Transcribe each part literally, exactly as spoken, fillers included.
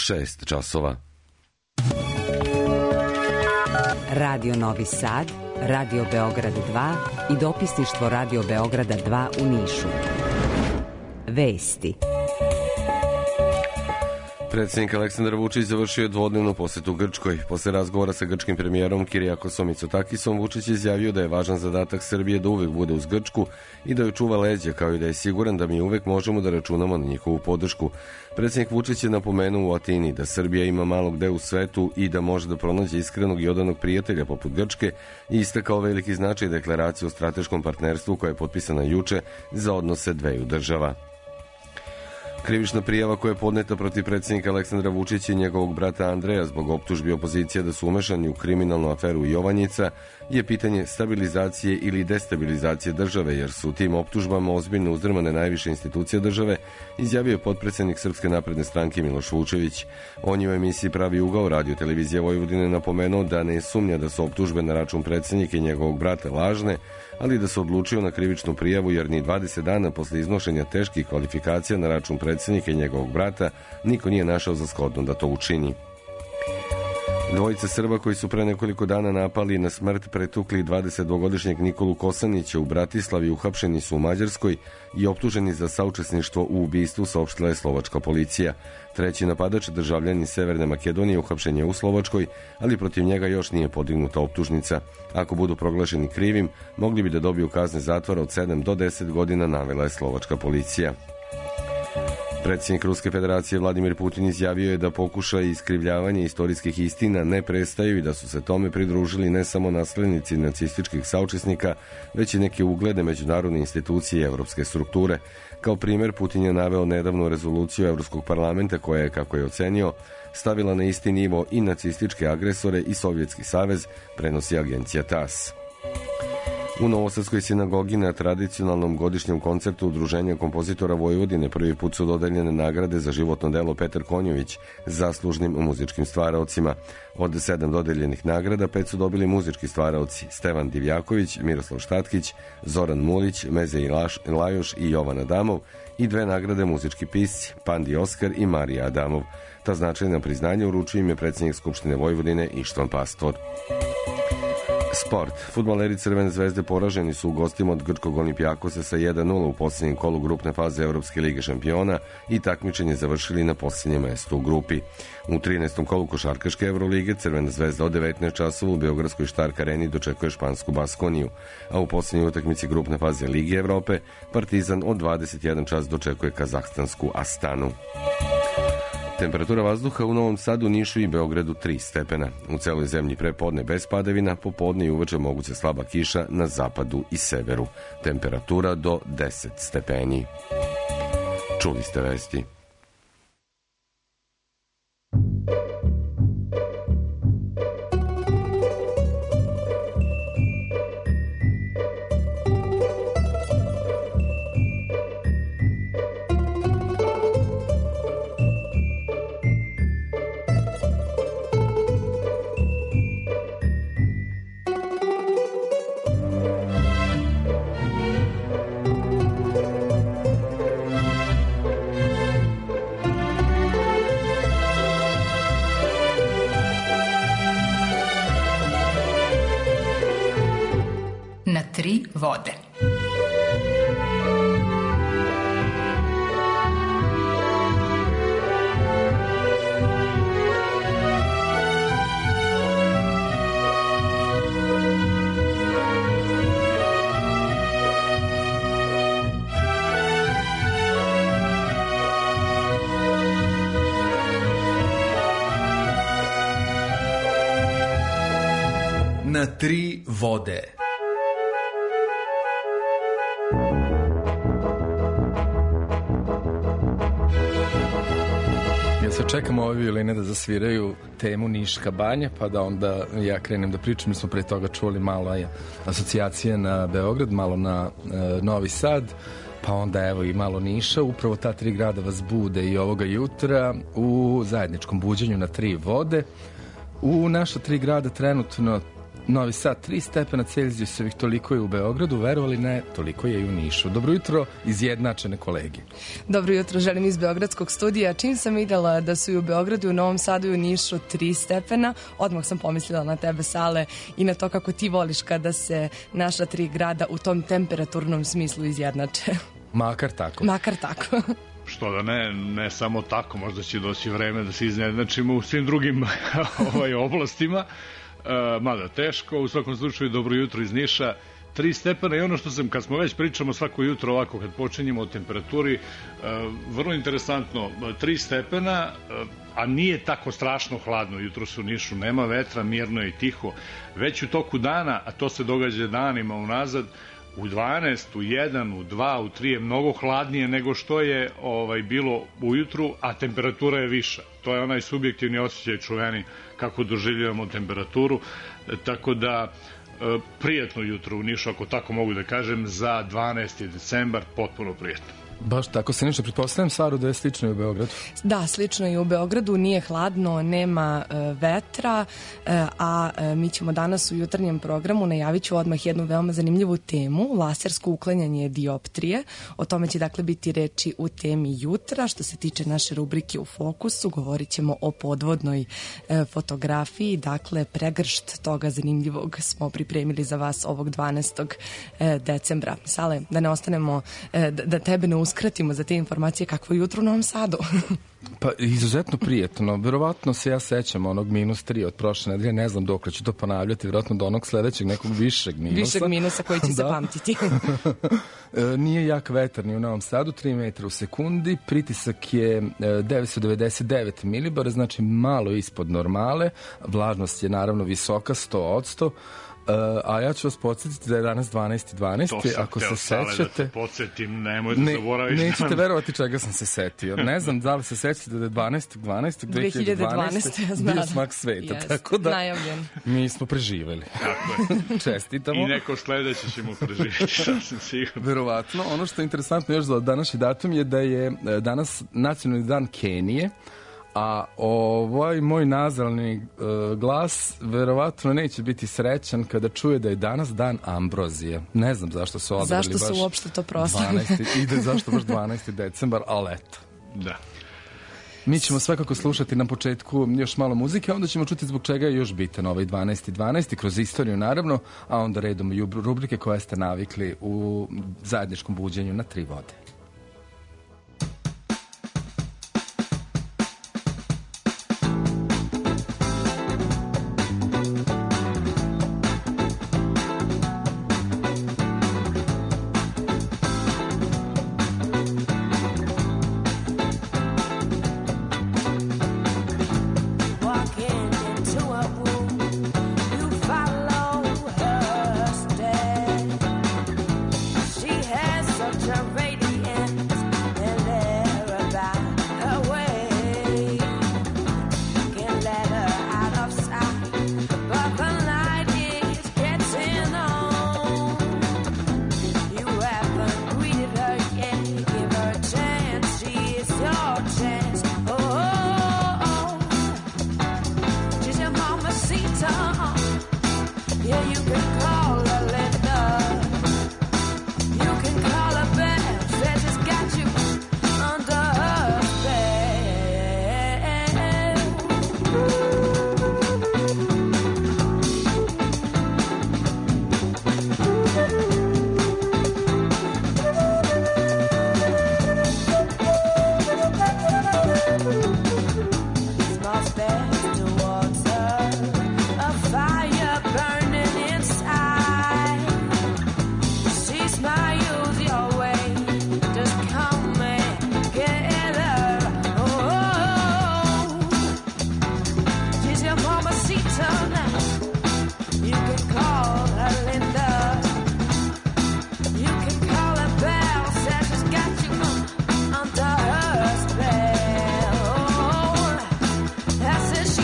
šest časova. Radio Novi Sad, Radio Beograd dva i dopisništvo Radio Beograda dva u Nišu. Vesti. Predsjednik Aleksandar Vučić završio je dvodnevnu posetu Grčkoj. Posle razgovora sa grčkim premijerom Kirijakosom Mitsotakisom, Vučić izjavio da je važan zadatak Srbije da uvek bude uz Grčku i da joj čuva leđa, kao i da je siguran da mi uvek možemo da računamo na njihovu podršku. Predsjednik Vučić je napomenuo u Atini da Srbija ima malo gde u svetu i da može da pronađe iskrenog i odanog prijatelja poput Grčke i istakao veliki značaj deklaracije o strateškom partnerstvu koja je potpisana juče za odnose dveju država. Krivična prijava koja je podneta protiv predsjednika Aleksandra Vučića i njegovog brata Andreja zbog optužbi opozicije da su umešani u kriminalnu aferu Jovanjica je pitanje stabilizacije ili destabilizacije države, jer su tim optužbama ozbiljno uzdrmane najviše institucije države, izjavio je potpredsjednik Srpske napredne stranke Miloš Vučević. On je u emisiji Pravi ugao Radio televizije Vojvodine napomenuo da ne sumnja da su optužbe na račun predsjednika i njegovog brata lažne, ali da se odlučio na krivičnu prijavu jer ni dvadeset dana posle iznošenja teških kvalifikacija na račun predsjednika i njegovog brata niko nije našao za shodno da to učini. Dvojica Srba koji su pre nekoliko dana napali na smrt pretukli dvadesetdvogodišnjeg Nikolu Kosanića u Bratislavi uhapšeni su u Mađarskoj i optuženi za saučesništvo u ubistvu, saopštila je slovačka policija. Treći napadač, državljanin Severne Makedonije, uhapšen je u Slovačkoj, ali protiv njega još nije podignuta optužnica. Ako budu proglašeni krivim, mogli bi da dobiju kazne zatvora od sedam do deset godina, navela je slovačka policija. Predsjednik Ruske federacije Vladimir Putin izjavio je da pokušaj iskrivljavanja istorijskih istina ne prestaju i da su se tome pridružili ne samo naslednici nacističkih saučesnika, već i neke uglede međunarodne institucije i evropske strukture. Kao primjer, Putin je naveo nedavnu rezoluciju Evropskog parlamenta koja je, kako je ocenio, stavila na isti nivo i nacističke agresore i Sovjetski savez, prenosi agencija TASS. U Novosadskoj sinagogi na tradicionalnom godišnjem koncertu Udruženja kompozitora Vojvodine prvi put su dodeljene nagrade za životno delo Petar Konjović zaslužnim muzičkim stvaraocima. Od sedam dodeljenih nagrada, pet su dobili muzički stvaraoci Stevan Divjaković, Miroslav Štatkić, Zoran Mulić, Mezej Lajoš i Jovan Adamov i dve nagrade muzički pisci Pandi Oskar i Marija Adamov. Ta značajna priznanja uručio im je predsjednik Skupštine Vojvodine Ištvan Pastor. Sport. Fudbaleri Crvene zvezde poraženi su u gostima od grčkog Olimpijakosa sa jedan nula u posljednjem kolu grupne faze Evropske lige šampiona i takmičenje završili na posljednjem mestu u grupi. U trinaestom kolu košarkaške Evrolige Crvena zvezda od devetnaest časova u Beogradskoj Štark areni dočekuje špansku Baskoniju, a u posljednjoj utakmici grupne faze Lige Evrope Partizan od dvadeset jedan čas dočekuje kazahstansku Astanu. Temperatura vazduha u Novom Sadu, Nišu i Beogradu tri stepena. U celoj zemlji pre podne bez padavina, popodne i uveče moguća slaba kiša na zapadu i severu. Temperatura do deset stepeni. Čuli ste vesti. Tri vode. Na tri vode. Ja se čekamo ove violine da zasviraju temu Niška banja, pa da onda ja krenem da pričam. Mi smo pre toga čuli malo asocijacije na Beograd, malo na e, Novi Sad, pa onda evo i malo Niša. Upravo ta tri grada vas bude i ovoga jutra u zajedničkom buđenju na tri vode. U naša tri grada trenutno Novi Sad tri stepena Celzijusovih, toliko je u Beogradu, verovali ne, toliko je i u Nišu. Dobro jutro, izjednačene kolege. Dobro jutro, želim iz Beogradskog studija. Čim sam videla da su i u Beogradu, u Novom Sadu i u Nišu tri stepena, odmah sam pomislila na tebe, Sale, i na to kako ti voliš kada se naša tri grada u tom temperaturnom smislu izjednače. Makar tako. Makar tako. Što da ne, ne samo tako, možda će doći vreme da se izjednačimo u svim drugim ovaj, oblastima. Uh, mada teško, u svakom slučaju dobro jutro iz Niša, tri stepena i ono što sam, kad smo već pričamo svako jutro ovako kad počinjemo o temperaturi, uh, vrlo interesantno, tri stepena, uh, a nije tako strašno hladno, jutro se u Nišu nema vetra, mirno je i tiho, već u toku dana, a to se događa danima unazad, u dvanaest, u jedan, u dva, u tri je mnogo hladnije nego što je ovaj bilo ujutru, a temperatura je viša. To je onaj subjektivni osjećaj čuveni kako doživljavamo temperaturu, e, tako da e, prijatno jutro u Nišu, ako tako mogu da kažem, za dvanaesti decembar, potpuno prijatno. Baš tako se nešto, pretpostavljam, Saru, da je slično i u Beogradu. Da, slično i u Beogradu, nije hladno, nema e, vetra, e, a e, mi ćemo danas u jutarnjem programu, najavit ću odmah jednu veoma zanimljivu temu, lasersko uklanjanje dioptrije. O tome će dakle biti reči u temi jutra. Što se tiče naše rubrike U fokusu, govorit ćemo o podvodnoj e, fotografiji, dakle pregršt toga zanimljivog smo pripremili za vas ovog dvanaestog decembra. Sale, da ne ostanemo, e, da tebe ne uskratimo za te informacije, kakvo jutro u Novom Sadu. Pa izuzetno prijetno, verovatno se ja sećam onog minus tri od prošle nedelje, ne znam dokle ću to ponavljati, verovatno do onog sledećeg nekog višeg minusa. Višeg minusa koji će se da. pamtiti. Nije jak vetar ni u Novom Sadu, tri metra u sekundi, pritisak je devetsto devedeset devet milibara, znači malo ispod normale, vlažnost je naravno visoka, sto odsto. Uh, a ja ću vas podsjetiti da je danas dvanaesti dvanaesti ako se sećate. Da te podsjetim, nemoj da ne, zaboraviš. Nećete verovati čega sam se setio. Ne znam da li se sećate da je dvanaestog dvanaestog dve hiljade dvanaeste bio smak sveta. Yes, tako da najavljen. Mi smo preživeli. Tako je. Čestitamo. I neko sledeće ćemo preživjeti, sasvim sigurno. Verovatno. Ono što je interesantno još za današnji datum je da je danas nacionalni dan Kenije, a ovaj moj nazalni uh, glas verovatno neće biti srećan kada čuje da je danas dan ambrozije. Ne znam zašto su odabrali baš... Zašto su uopšte to proslavili? Ide zašto baš dvanaesti decembar, ali eto. Da. Mi ćemo svakako slušati na početku još malo muzike, a onda ćemo čuti zbog čega je još bitan ovaj dvanaesti dvanaesti kroz istoriju naravno, a onda redom i rubrike koje ste navikli u zajedničkom buđenju na tri vode. That's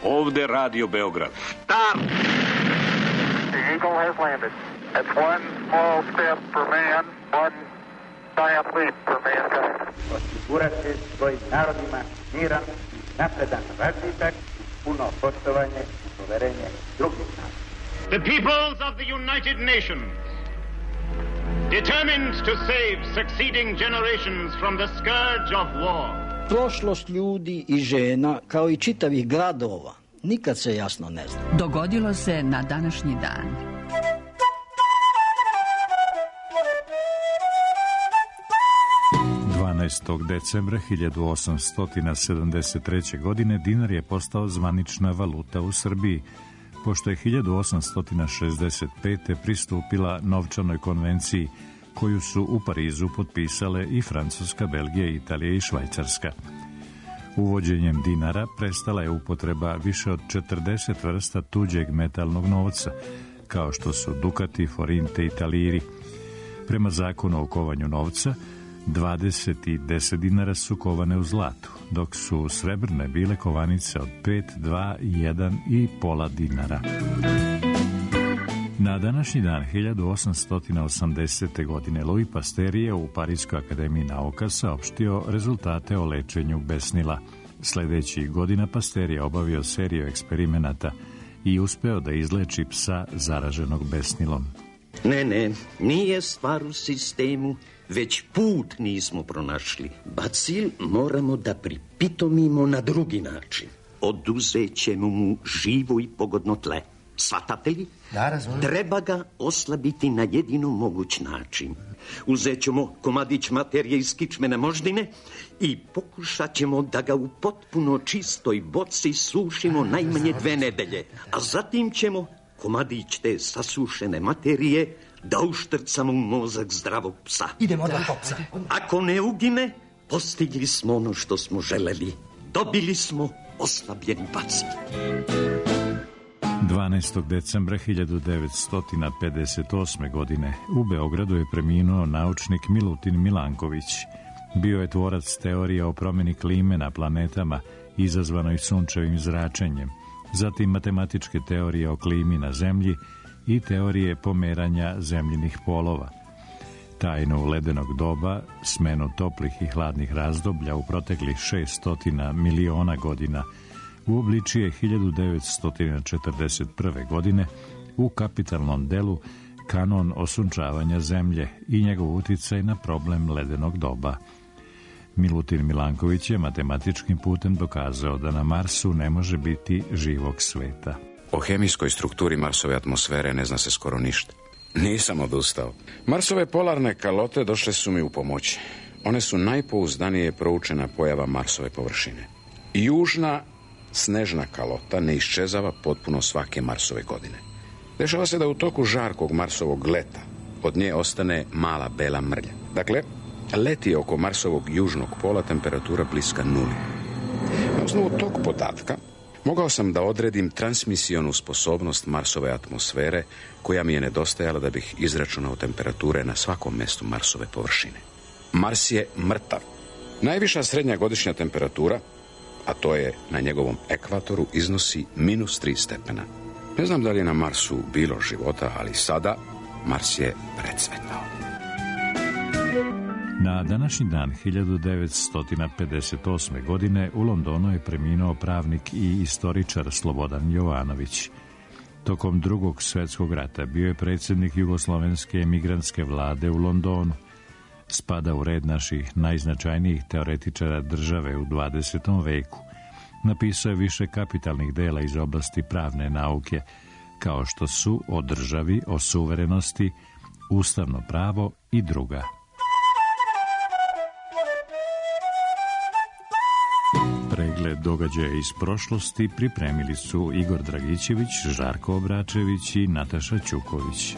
Ovde Radio Beograd. Start! The Eagle has landed. It's one small step for man, one giant leap for mankind. Osigurati svojim narodima miran i napredan razvitak, puno poštovanje i poverenje drugih naroda. The peoples of the United Nations, determined to save succeeding generations from the scourge of war. Prošlost ljudi i žena, kao i čitavih gradova, nikad se jasno ne zna. Dogodilo se na današnji dan. dvanaestog decembra hiljadu osamsto sedamdeset treće. godine dinar je postao zvanična valuta u Srbiji, pošto je hiljadu osamsto šezdeset pete. pristupila novčanoj konvenciji koju su u Parizu potpisale i Francuska, Belgija, Italija i Švajcarska. Uvođenjem dinara prestala je upotreba više od četrdeset vrsta tuđeg metalnog novca, kao što su dukati, forinte i taliri. Prema zakonu o kovanju novca, dvadeset i deset dinara su kovane u zlatu, dok su srebrne bile kovanice od pet, dva, jedan i pola dinara. Na današnji dan hiljadu osamsto osamdesete. godine Louis Pasteur je u Parijskoj akademiji nauka saopštio rezultate o lečenju besnila. Sledećih godina Pasteur je obavio seriju eksperimenata i uspeo da izleči psa zaraženog besnilom. Ne, ne, nije stvar u sistemu, već put nismo pronašli. Bacil moramo da pripitomimo na drugi način. Oduzet ćemo mu živo i pogodno tle. Svatate li? Da, razumijem. Treba ga oslabiti na jedino moguć način. Uzet ćemo komadić materije iz kičmene moždine i pokušat ćemo da ga u potpuno čistoj boci sušimo najmanje dve nedelje. A zatim ćemo komadić te sasušene materije da uštrcamo u mozak zdravog psa. Idemo da popsa. Ako ne ugine, postigli smo ono što smo želeli. Dobili smo oslabljeni bacil. dvanaestog decembra hiljadu devetsto pedeset osme. godine u Beogradu je preminuo naučnik Milutin Milanković. Bio je tvorac teorije o promeni klime na planetama izazvanoj sunčevim zračenjem, zatim matematičke teorije o klimi na Zemlji i teorije pomeranja zemljinih polova. Tajnu ledenog doba, smenu toplih i hladnih razdoblja u proteklih šessto miliona godina uobličio je hiljadu devetsto četrdeset prve. godine u kapitalnom delu Kanon osunčavanja Zemlje i njegov uticaj na problem ledenog doba. Milutin Milanković je matematičkim putem dokazao da na Marsu ne može biti živog sveta. O hemijskoj strukturi Marsove atmosfere ne zna se skoro ništa. Nisam odustao. Marsove polarne kalote došle su mi u pomoć. One su najpouzdanije proučena pojava Marsove površine. Južna snežna kalota ne iščezava potpuno svake Marsove godine. Dešava se da u toku žarkog Marsovog leta od nje ostane mala bela mrlja. Dakle, leti oko Marsovog južnog pola temperatura bliska nuli. Na osnovu tog podatka mogao sam da odredim transmisionu sposobnost Marsove atmosfere koja mi je nedostajala da bih izračunao temperature na svakom mestu Marsove površine. Mars je mrtav. Najviša srednja godišnja temperatura, a to je na njegovom ekvatoru, iznosi minus tri stepena. Ne znam da li je na Marsu bilo života, ali sada Mars je precvetao. Na današnji dan hiljadu devetsto pedeset osme. godine u Londonu je preminuo pravnik i istoričar Slobodan Jovanović. Tokom Drugog svetskog rata bio je predsjednik jugoslovenske emigrantske vlade u Londonu. Spada u red naših najznačajnijih teoretičara države u dvadesetom veku. Napisao je više kapitalnih dela iz oblasti pravne nauke, kao što su O državi, o suverenosti, Ustavno pravo i druga. Pregled događaja iz prošlosti pripremili su Igor Dragićević, Žarko Obračević i Nataša Ćuković.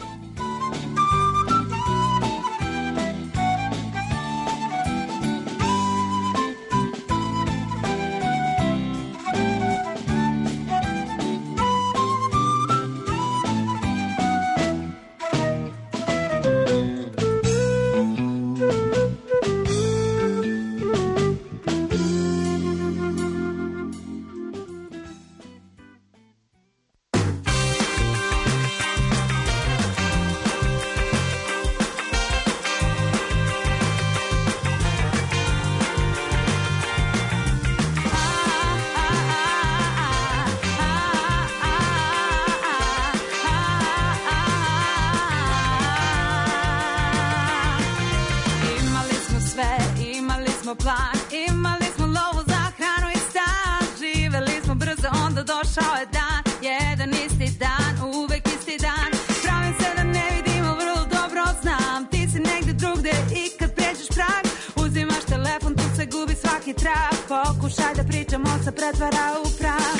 plan. Imali smo lovu za hranu i stan, živeli smo brzo, onda došao je dan. Jedan isti dan, uvek isti dan. Pravim se da ne vidimo, vrlo dobro znam. Ti si negde drugde i kad pređeš prag, uzimaš telefon, tu se gubi svaki trag. Pokušaj da pričamo, se pretvara u prag.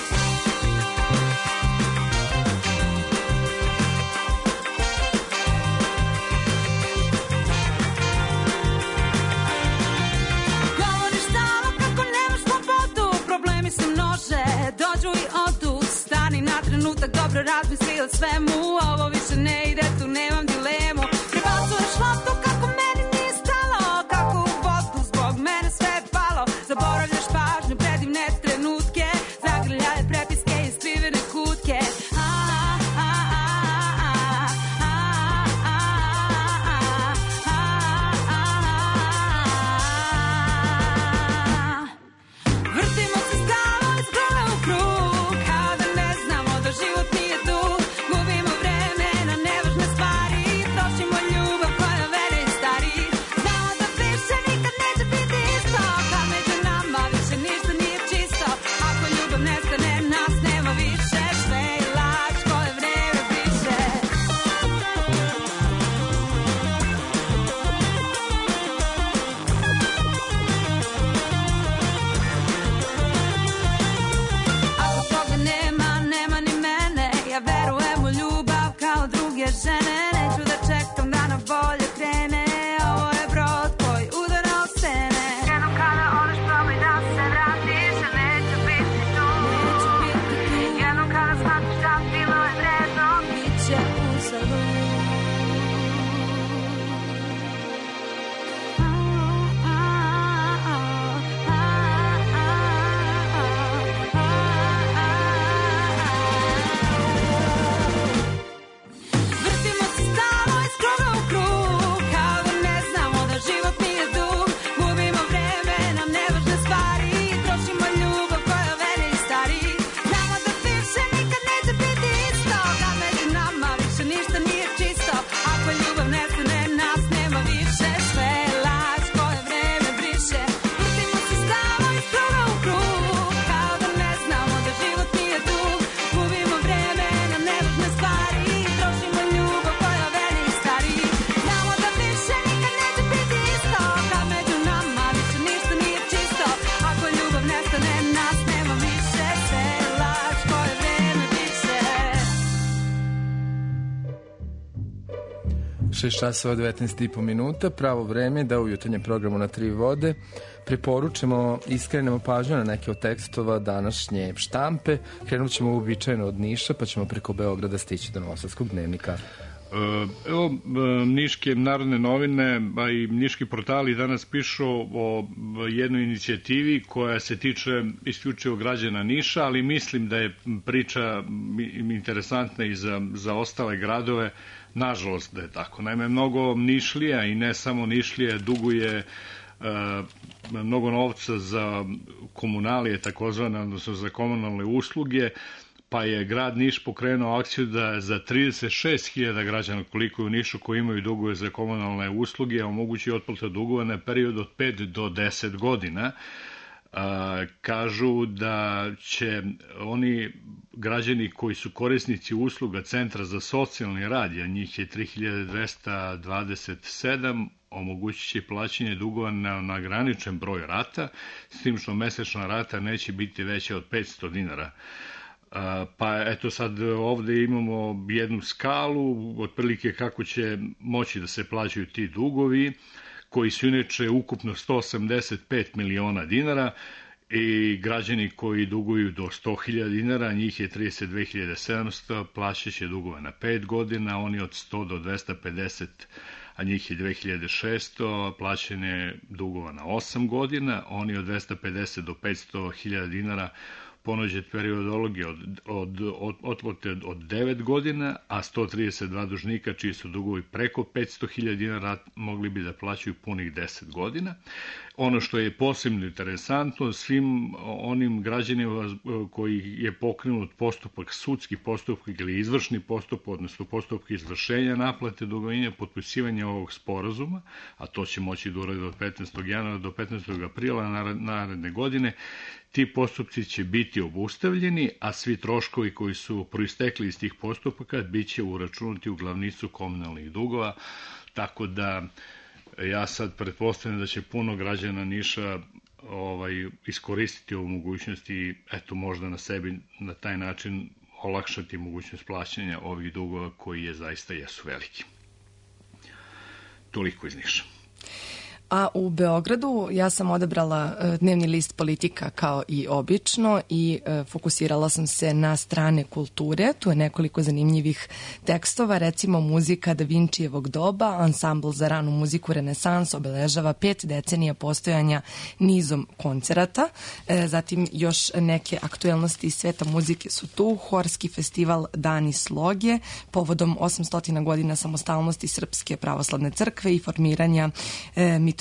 Problemi se množe, dođu i odu. Stani na trenutak, dobro razmisli o svemu. Ovo više ne ide, tu nemam dilemu. Prebacuješ loptu kako meni nije stalo, kako u vodu zbog mene sve je palo. Zaboravljaš pažnju, predivne trenutke, zagrljaje prepiske i skrivene kutke. šest časova devetnaest i po minuta, pravo vreme da u jutarnjem programu na Tri vode preporučimo i skrenemo pažnju na neke od tekstova današnje štampe. Krenut ćemo uobičajeno od Niša, pa ćemo preko Beograda stići do Novosadskog dnevnika. Evo, Niške narodne novine, a i niški portali danas pišu o jednoj inicijativi koja se tiče isključivo građana Niša, ali mislim da je priča interesantna i za, za ostale gradove. Nažalost da je tako. Naime, mnogo Nišlija i ne samo Nišlija duguje uh, mnogo novca za komunalije, takozvane, odnosno za komunalne usluge, pa je grad Niš pokrenuo akciju da za trideset šest hiljada građana koliko je u Nišu koji imaju dugove za komunalne usluge omogući otplata dugova na period od pet do deset godina. A, kažu da će oni građani koji su korisnici usluga Centra za socijalni rad, a njih je tri hiljade dvesta dvadeset sedam, omogućit će plaćanje dugova na, na graničen broj rata, s tim što mesečna rata neće biti veća od petsto dinara. A, pa eto sad ovde imamo jednu skalu, otprilike kako će moći da se plaćaju ti dugovi, koji su inače ukupno sto osamdeset pet miliona dinara, i građani koji duguju do sto hiljada dinara, njih je trideset dve hiljade sedamsto, plaćat će dugove na pet godina, oni od sto do dvesta pedeset, a njih je dve hiljade šesto, plaćanje dugova na osam godina, oni od dvesta pedeset do petsto hiljada dinara ponuđen periodologije od, od, od, otplate od devet godina, a sto trideset dva dužnika čiji su dugovi preko petsto hiljada dinara mogli bi da plaćaju punih deset godina. Ono što je posebno interesantno, svim onim građanima koji je pokrenut postupak, sudski postupak ili izvršni postupak, odnosno postupak izvršenja naplate dugovanja, potpisivanja ovog sporazuma, a to će moći da urade od petnaestog januara do petnaestog aprila naredne godine, ti postupci će biti obustavljeni, a svi troškovi koji su proistekli iz tih postupaka bit će uračunati u glavnicu komunalnih dugova, tako da ja sad pretpostavljam da će puno građana Niša ovaj, iskoristiti ovu mogućnost i eto možda na sebi na taj način olakšati mogućnost plaćanja ovih dugova koji je zaista jesu veliki. Toliko iz Niša. A u Beogradu ja sam odabrala dnevni list Politika kao i obično i fokusirala sam se na strane kulture. Tu je nekoliko zanimljivih tekstova, recimo muzika Da Vinčijevog doba, ansambl za ranu muziku Renesans obeležava pet decenija postojanja nizom koncerata. Zatim još neke aktuelnosti iz sveta muzike su tu. Horski festival Dani sloge povodom osamsto godina samostalnosti Srpske pravoslavne crkve i formiranja mitropolije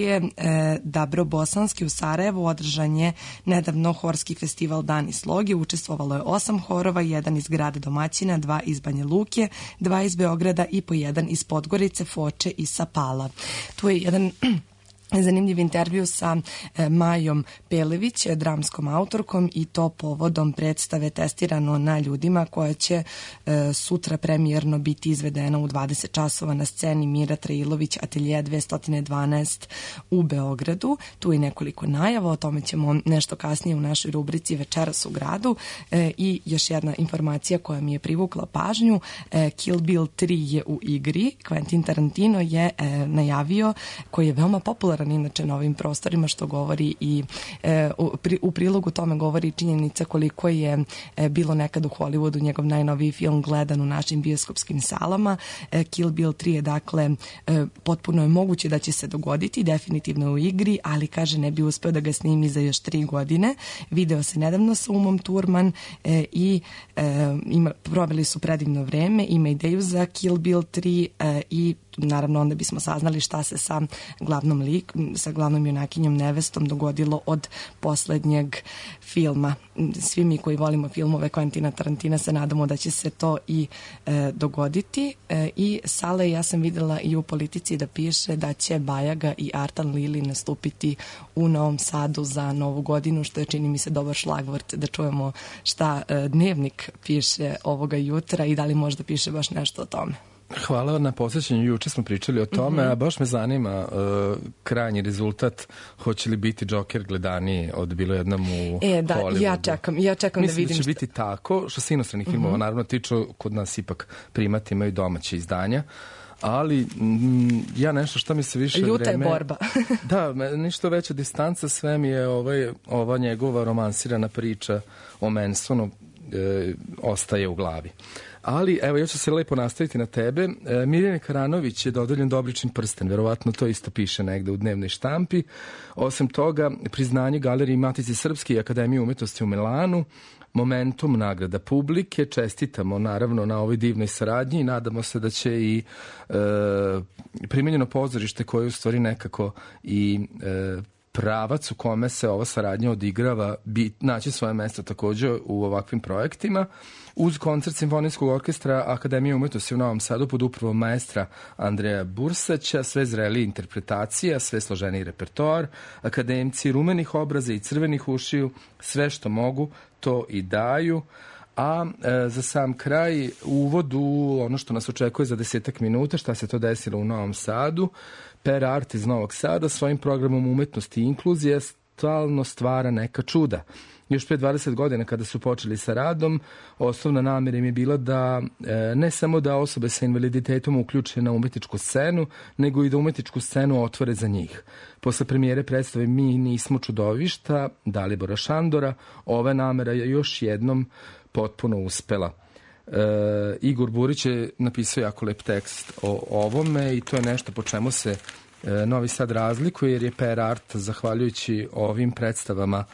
e, Dabrobosanski u Sarajevu održan je nedavno Horski festival Dani sloge. Učestvovalo je osam horova, jedan iz grada domaćina, dva iz Banja Luke, dva iz Beograda i po jedan iz Podgorice, Foče i Sapala. Tu je jedan zanimljiv intervju sa e, Majom Pelević, dramskom autorkom, i to povodom predstave Testirano na ljudima koja će e, sutra premijerno biti izvedena u dvadeset časova na sceni Mira Trailović atelje dvesta dvanaest u Beogradu. Tu je nekoliko najava, o tome ćemo nešto kasnije u našoj rubrici Večeras u gradu. E, i još jedna informacija koja mi je privukla pažnju, e, Kill Bill tri je u igri. Quentin Tarantino je e, najavio, koji je veoma popularan inače na ovim prostorima, što govori i e, u, pri, u prilogu tome govori činjenica koliko je e, bilo nekad u Hollywoodu njegov najnoviji film gledan u našim bioskopskim salama. E, Kill Bill tri je dakle e, potpuno je moguće da će se dogoditi, definitivno u igri, ali kaže ne bi uspeo da ga snimi za još tri godine. Video se nedavno sa Umom Thurman e, i e, ima, proveli su predivno vreme, ima ideju za Kill Bill tri e, i naravno onda bismo saznali šta se sa glavnom lik, sa glavnom junakinjom nevestom dogodilo od poslednjeg filma. Svi mi koji volimo filmove Quentina Tarantina se nadamo da će se to i e, dogoditi. E, I Sale, ja sam videla i u Politici da piše da će Bajaga i Artan Lili nastupiti u Novom Sadu za Novu godinu, što je, čini mi se, dobar šlagvort da čujemo šta e, Dnevnik piše ovoga jutra i da li možda piše baš nešto o tome. Hvala na posjećanju, juče smo pričali o tome, mm-hmm. a baš me zanima uh, krajnji rezultat, hoće li biti Joker gledaniji od bilo jednom u e, da, Hollywoodu. Ja čekam, ja čekam Mislim da vidim da će šta... biti tako, što se inostranih mm-hmm. filmova naravno tiču, kod nas ipak primati imaju domaće izdanja, ali m, ja nešto što mi se više Ljuta vreme... je borba. Da, ništo veća distanca, sve mi je ovaj, ova njegova romansirana priča o Mansonu e, ostaje u glavi. Ali, evo, ja ću se lepo nastaviti na tebe. E, Mirjana Karanović je dodeljen Dobričin prsten, verovatno to isto piše negde u dnevnoj štampi. Osim toga, priznanje Galeriji Matice Srpske i Akademije umetnosti u Milanu, Momentum nagrada publike, čestitamo naravno na ovoj divnoj saradnji i nadamo se da će i e, primenjeno pozorište koje u stvari nekako i e, pravac u kome se ova saradnja odigrava bi naći svoje mesto također u ovakvim projektima. Uz koncert Simfonijskog orkestra Akademije umetnosti u Novom Sadu pod upravom maestra Andreja Bursaća, sve zrelije interpretacija, sve složeniji repertoar, akademci rumenih obraza i crvenih ušiju, sve što mogu to i daju. A e, za sam kraj uvod u ono što nas očekuje za desetak minuta, šta se to desilo u Novom Sadu. Per Art iz Novog Sada svojim programom umetnosti i inkluzije stalno stvara neka čuda. Još pre dvadeset godina kada su počeli sa radom, osnovna namjera im je bila da e, ne samo da osobe sa invaliditetom uključe na umetničku scenu, nego i da umetničku scenu otvore za njih. Posle premijere predstave Mi nismo čudovišta Dalibora Šandora, ova namjera je još jednom potpuno uspela. E, Igor Burić je napisao jako lep tekst o ovome i to je nešto po čemu se e, Novi Sad razlikuje, jer je Per Art, zahvaljujući ovim predstavama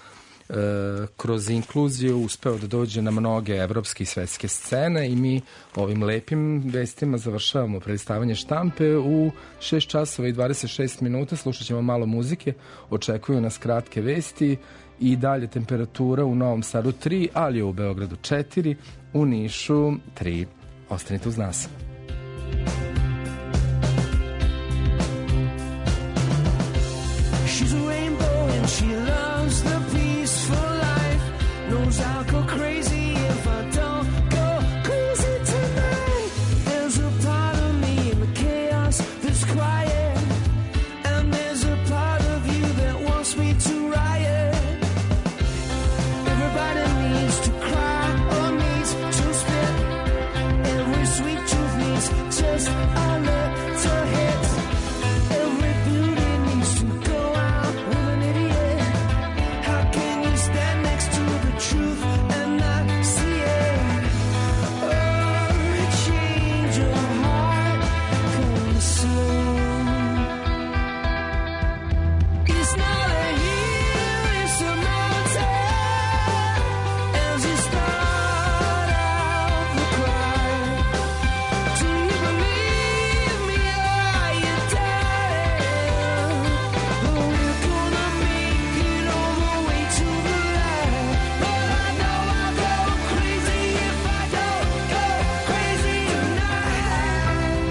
kroz inkluziju uspeo da dođe na mnoge evropske i svetske scene i mi ovim lepim vestima završavamo predstavanje štampe u šest časova i dvadeset šest minuta. Slušat ćemo malo muzike, očekuju nas kratke vesti i dalje temperatura u Novom Sadu tri, ali u Beogradu četiri, u Nišu tri. Ostanite uz nas. She's a rainbow and she loves the peaceful life. Knows I'll go crazy if I don't go crazy tonight. There's a part of me in the chaos that's quiet, and there's a part of you that wants me to riot. Everybody needs to cry or needs to spit. Every sweet truth needs just a little hit. Every beauty needs to go out with an idiot. How can you stand next to the truth and not see it? Oh, change your heart comes soon. It's not a hill, it's a mountain. As you start out the climb, do you believe me? Are you doubting? Oh, we're gonna make it all the way to the light. But I know I'll go crazy if I don't go crazy tonight.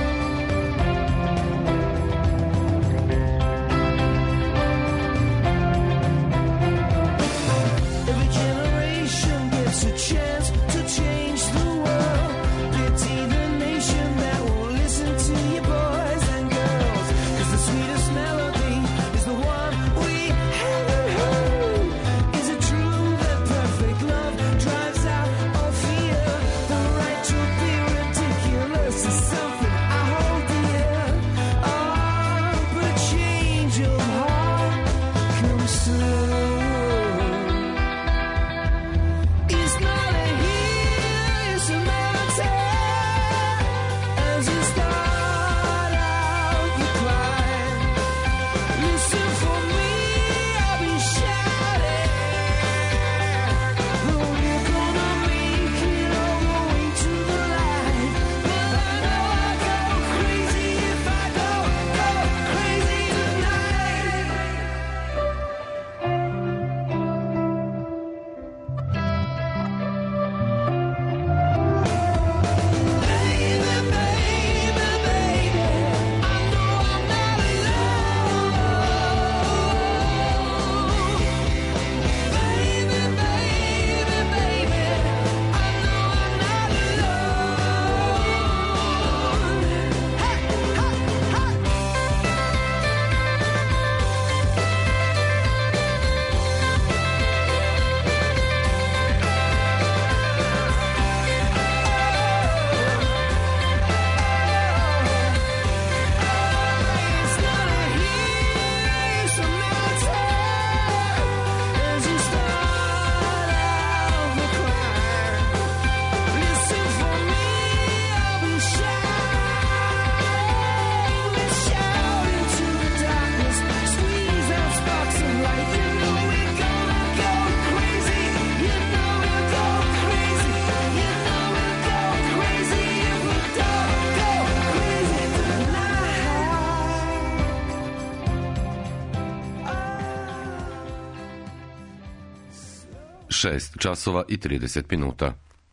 Every generation gets a chance to change the world. Pity the nation that won't listen to you boys and girls. 'Cause the sweetest melody is the one we haven't heard. Is it true that perfect love drives out all fear? The right to be ridiculous is something I hold dear. Oh, but change of heart comes slow. It's not a hill, it's a mountain. As you start out the climb, listen for me, I'll be shouting. Oh, you're gonna make it all the way to the light. But I know I'll go crazy if I don't go crazy tonight. Baby, baby, baby, I know I'm not alone. Baby, baby, baby, I know I'm not alone. Hey, hey, hey. It's not a hill, it's a mountain. As you start out the climb, listen for me, I'll be shouting. Let's shout into the darkness, squeeze out sparks of light. You know we're gonna go crazy. You know we'll go crazy. You know we'll go crazy if we don't go crazy tonight. šest časova i trideset minuta.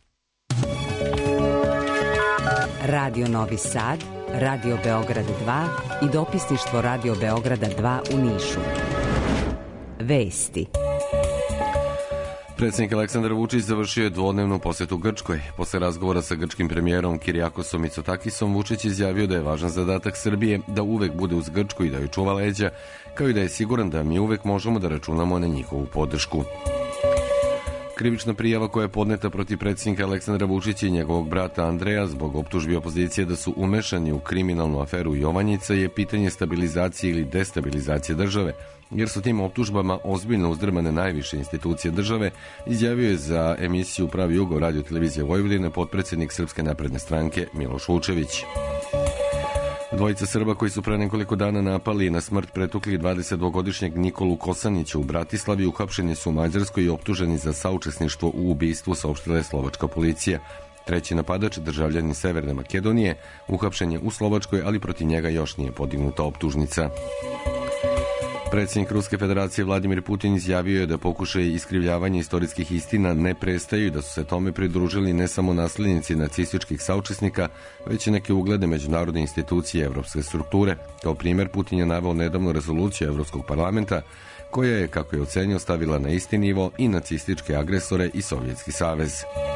Radio Novi Sad, Radio Beograd dva i dopisništvo Radio Beograda dva u Nišu. Vesti. Predsjednik Aleksandar Vučić završio je dvodnevnu posetu Grčkoj. Posle razgovora sa grčkim premijerom Kirijakosom Mitsotakisom, Vučić izjavio da je važan zadatak Srbije da uvek bude uz Grčku i da joj čuva leđa, kao i da je siguran da mi uvek možemo da računamo na njihovu podršku. Krivična prijava koja je podneta protiv predsjednika Aleksandra Vučića i njegovog brata Andreja zbog optužbi opozicije da su umešani u kriminalnu aferu Jovanjica je pitanje stabilizacije ili destabilizacije države, jer su tim optužbama ozbiljno uzdrmane najviše institucije države, izjavio je za emisiju Pravi ugo radio televizije Vojvodine potpredsjednik Srpske napredne stranke Miloš Vučević. Dvojica Srba koji su pre nekoliko dana napali na smrt pretukli dvadesetdvogodišnjeg Nikolu Kosanića u Bratislavi uhapšeni su u Mađarskoj i optuženi za saučesništvo u ubistvu, saopštila je slovačka policija. Treći napadač, državljanin Severne Makedonije, uhapšen je u Slovačkoj, ali protiv njega još nije podignuta optužnica. Predsjednik Ruske federacije Vladimir Putin izjavio je da pokušaje iskrivljavanja istorijskih istina ne prestaju i da su se tome pridružili ne samo naslednici nacističkih saučesnika, već i neke ugledne međunarodne institucije i evropske strukture. Kao primjer, Putin je naveo nedavnu rezoluciju Evropskog parlamenta koja je, kako je ocenio, stavila na isti nivo i nacističke agresore i Sovjetski savez.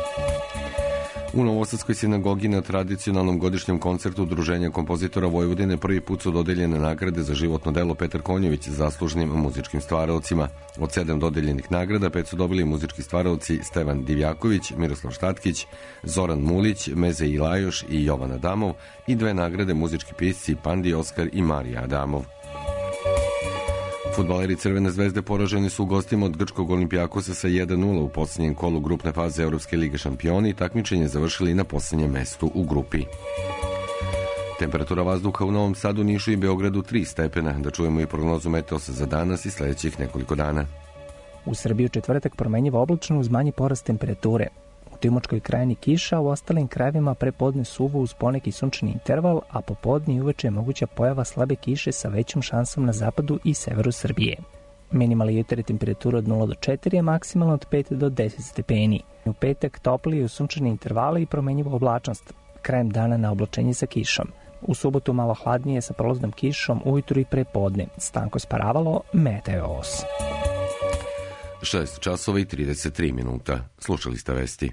U Novosadskoj sinagogi na tradicionalnom godišnjem koncertu Udruženja kompozitora Vojvodine prvi put su dodeljene nagrade za životno delo Petar Konjović zaslužnim muzičkim stvaraocima. Od sedam dodeljenih nagrada pet su dobili muzički stvaraoci Stevan Divjaković, Miroslav Štatkić, Zoran Mulić, Meze Ilajoš i Jovan Adamov i dve nagrade muzički pisci Pandi Oskar i Marija Adamov. Fudbaleri Crvene zvezde poraženi su u gostima od grčkog Olimpijakosa sa jedan nula u posljednjem kolu grupne faze Evropske lige šampioni i takmičenje završili na posljednjem mestu u grupi. Temperatura vazduha u Novom Sadu, Nišu i Beogradu tri stepena. Da čujemo i prognozu meteosa za danas i sljedećih nekoliko dana. U Srbiji u četvrtak promenjivo oblačno uz manji porast temperature. U Timočkoj krajini kiša, u ostalim krajevima prepodne suvo uz poneki sunčani interval, a popodne i uveče je moguća pojava slabe kiše sa većom šansom na zapadu i severu Srbije. Minimalna jutarnja temperatura od nula do četiri, a maksimalno od pet do deset stepeni. U petak toplije uz sunčane intervale i promenjiva oblačnost. Krajem dana na oblačenje sa kišom. U subotu malo hladnije sa prolaznom kišom ujutru i prepodne. Stanko sparavalo, Meteos. šest časova i trideset tri minuta. Slušali ste vesti.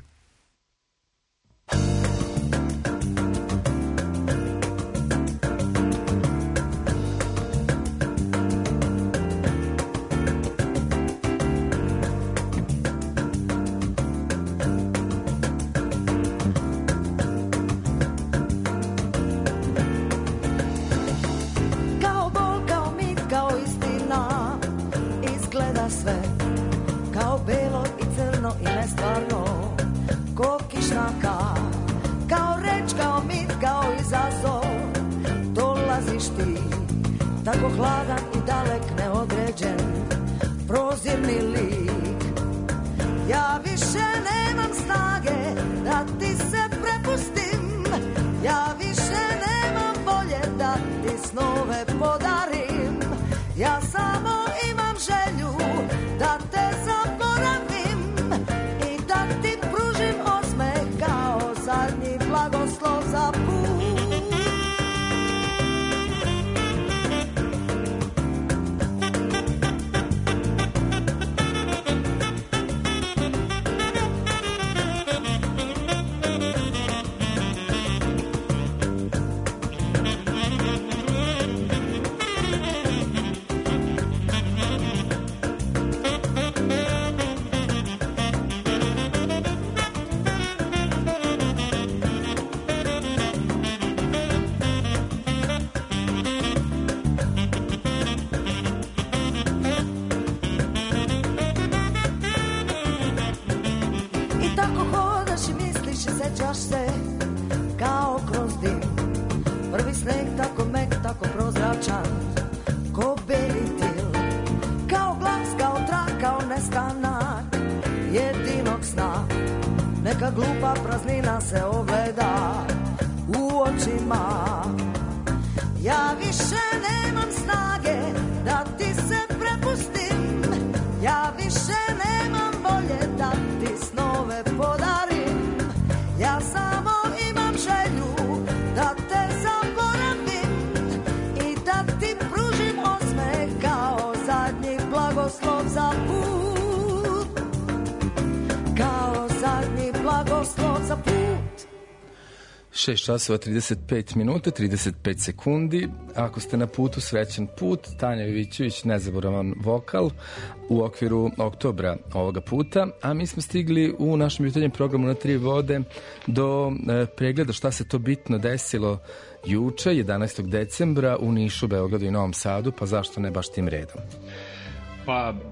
Kao bol, kao mit, kao istina, izgleda sve kao belo i crno i nestvarno, ko kišnaka, kao reč, kao mit, kao izazov. Dolaziš ti, tako hladan i dalek, neodređen, prozirni lik. Ja više nemam snage da ti se prepustim, ja više nemam volje da ti snove podarim. Ja samo imam želju da te zaboravim i da ti pružim osmeh kao zadnji blagoslov za put. I tako hodaš i misliš i sećaš se kao kroz dim. Prvi sneg tako mek, tako prozračan, ko beli til. Kao glas, kao trak, kao nestanak jedinog sna. Neka glupa praznina se ogleda u očima. Ja više nemam snage da ti se prepustim, ja više nemam volje da ti snove podarim. Ja samo imam želju da te zaboravim i da ti pružim osmeh kao zadnji blagoslov za put. Kao zadnji blagoslov za put. šest časova trideset pet minuta, trideset pet sekundi. Ako ste na putu, srećan put. Tanja Jovićević, nezaboravan vokal u okviru oktobra ovoga puta. A mi smo stigli u našem jutarnjem programu na tri vode do e, pregleda šta se to bitno desilo juče, jedanaestog decembra, u Nišu, Beogradu i Novom Sadu. Pa zašto ne baš tim redom? Pa,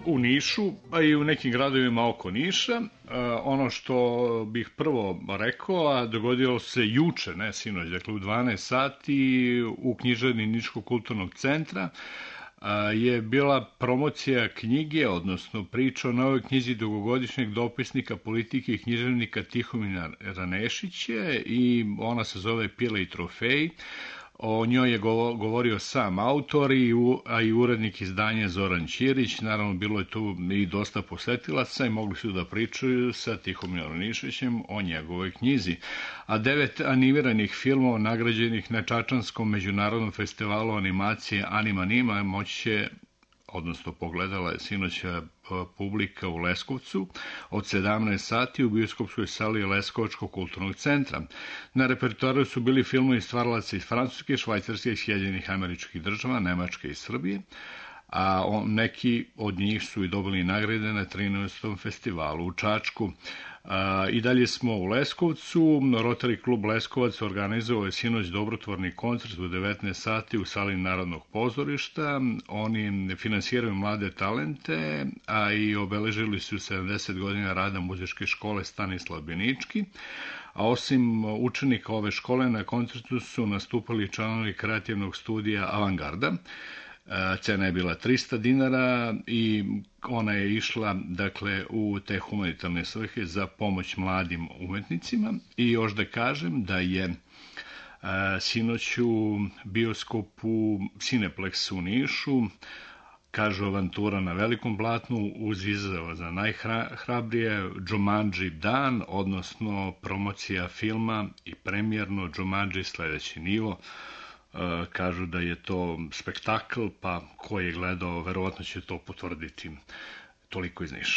u Nišu, a i u nekim gradovima oko Niša. Ono što bih prvo rekao, a dogodilo se juče, ne sinoć, dakle u dvanaest sati u knjižarni Niškog kulturnog centra, je bila promocija knjige, odnosno priča o novoj knjizi dugogodišnjeg dopisnika politike i književnika Tihomira Ranešića i ona se zove Pile i trofeji. O njoj je govorio sam autor, a i urednik izdanja Zoran Ćirić. Naravno, bilo je tu i dosta posetilaca i mogli su da pričaju sa Tihomirom Ranešićem o njegovoj knjizi. A devet animiranih filmova nagrađenih na Čačanskom međunarodnom festivalu animacije Anima Nima moći će, odnosno pogledala je sinoća publika u Leskovcu od sedamnaest sati u bioskopskoj sali Leskovačkog kulturnog centra. Na repertoaru su bili filmovi stvaralaca iz Francuske, Švajcarske i Sjedinjenih Američkih Država, Nemačke i Srbije, a on, neki od njih su i dobili nagrade na trinaestom festivalu u Čačku. A, I dalje smo u Leskovcu. Rotary klub Leskovac organizovao je sinoć dobrotvorni koncert u devetnaest sati u sali Narodnog pozorišta. Oni finansiraju mlade talente, a i obeležili su sedamdeset godina rada muzičke škole Stanislav Benički. A osim učenika ove škole na koncertu su nastupali članovi kreativnog studija Avangarda. Cena je bila trista dinara i ona je išla, dakle, u te humanitarne svrhe za pomoć mladim umetnicima. I još da kažem da je sinoć u bioskopu Cineplex u Nišu, kažu avantura na velikom platnu uz izazov za najhrabrije, Jumanji dan, odnosno promocija filma i premijerno Jumanji sledeći nivo. Kažu da je to spektakl, pa ko je gledao, verovatno će to potvrditi. Toliko iz Niša.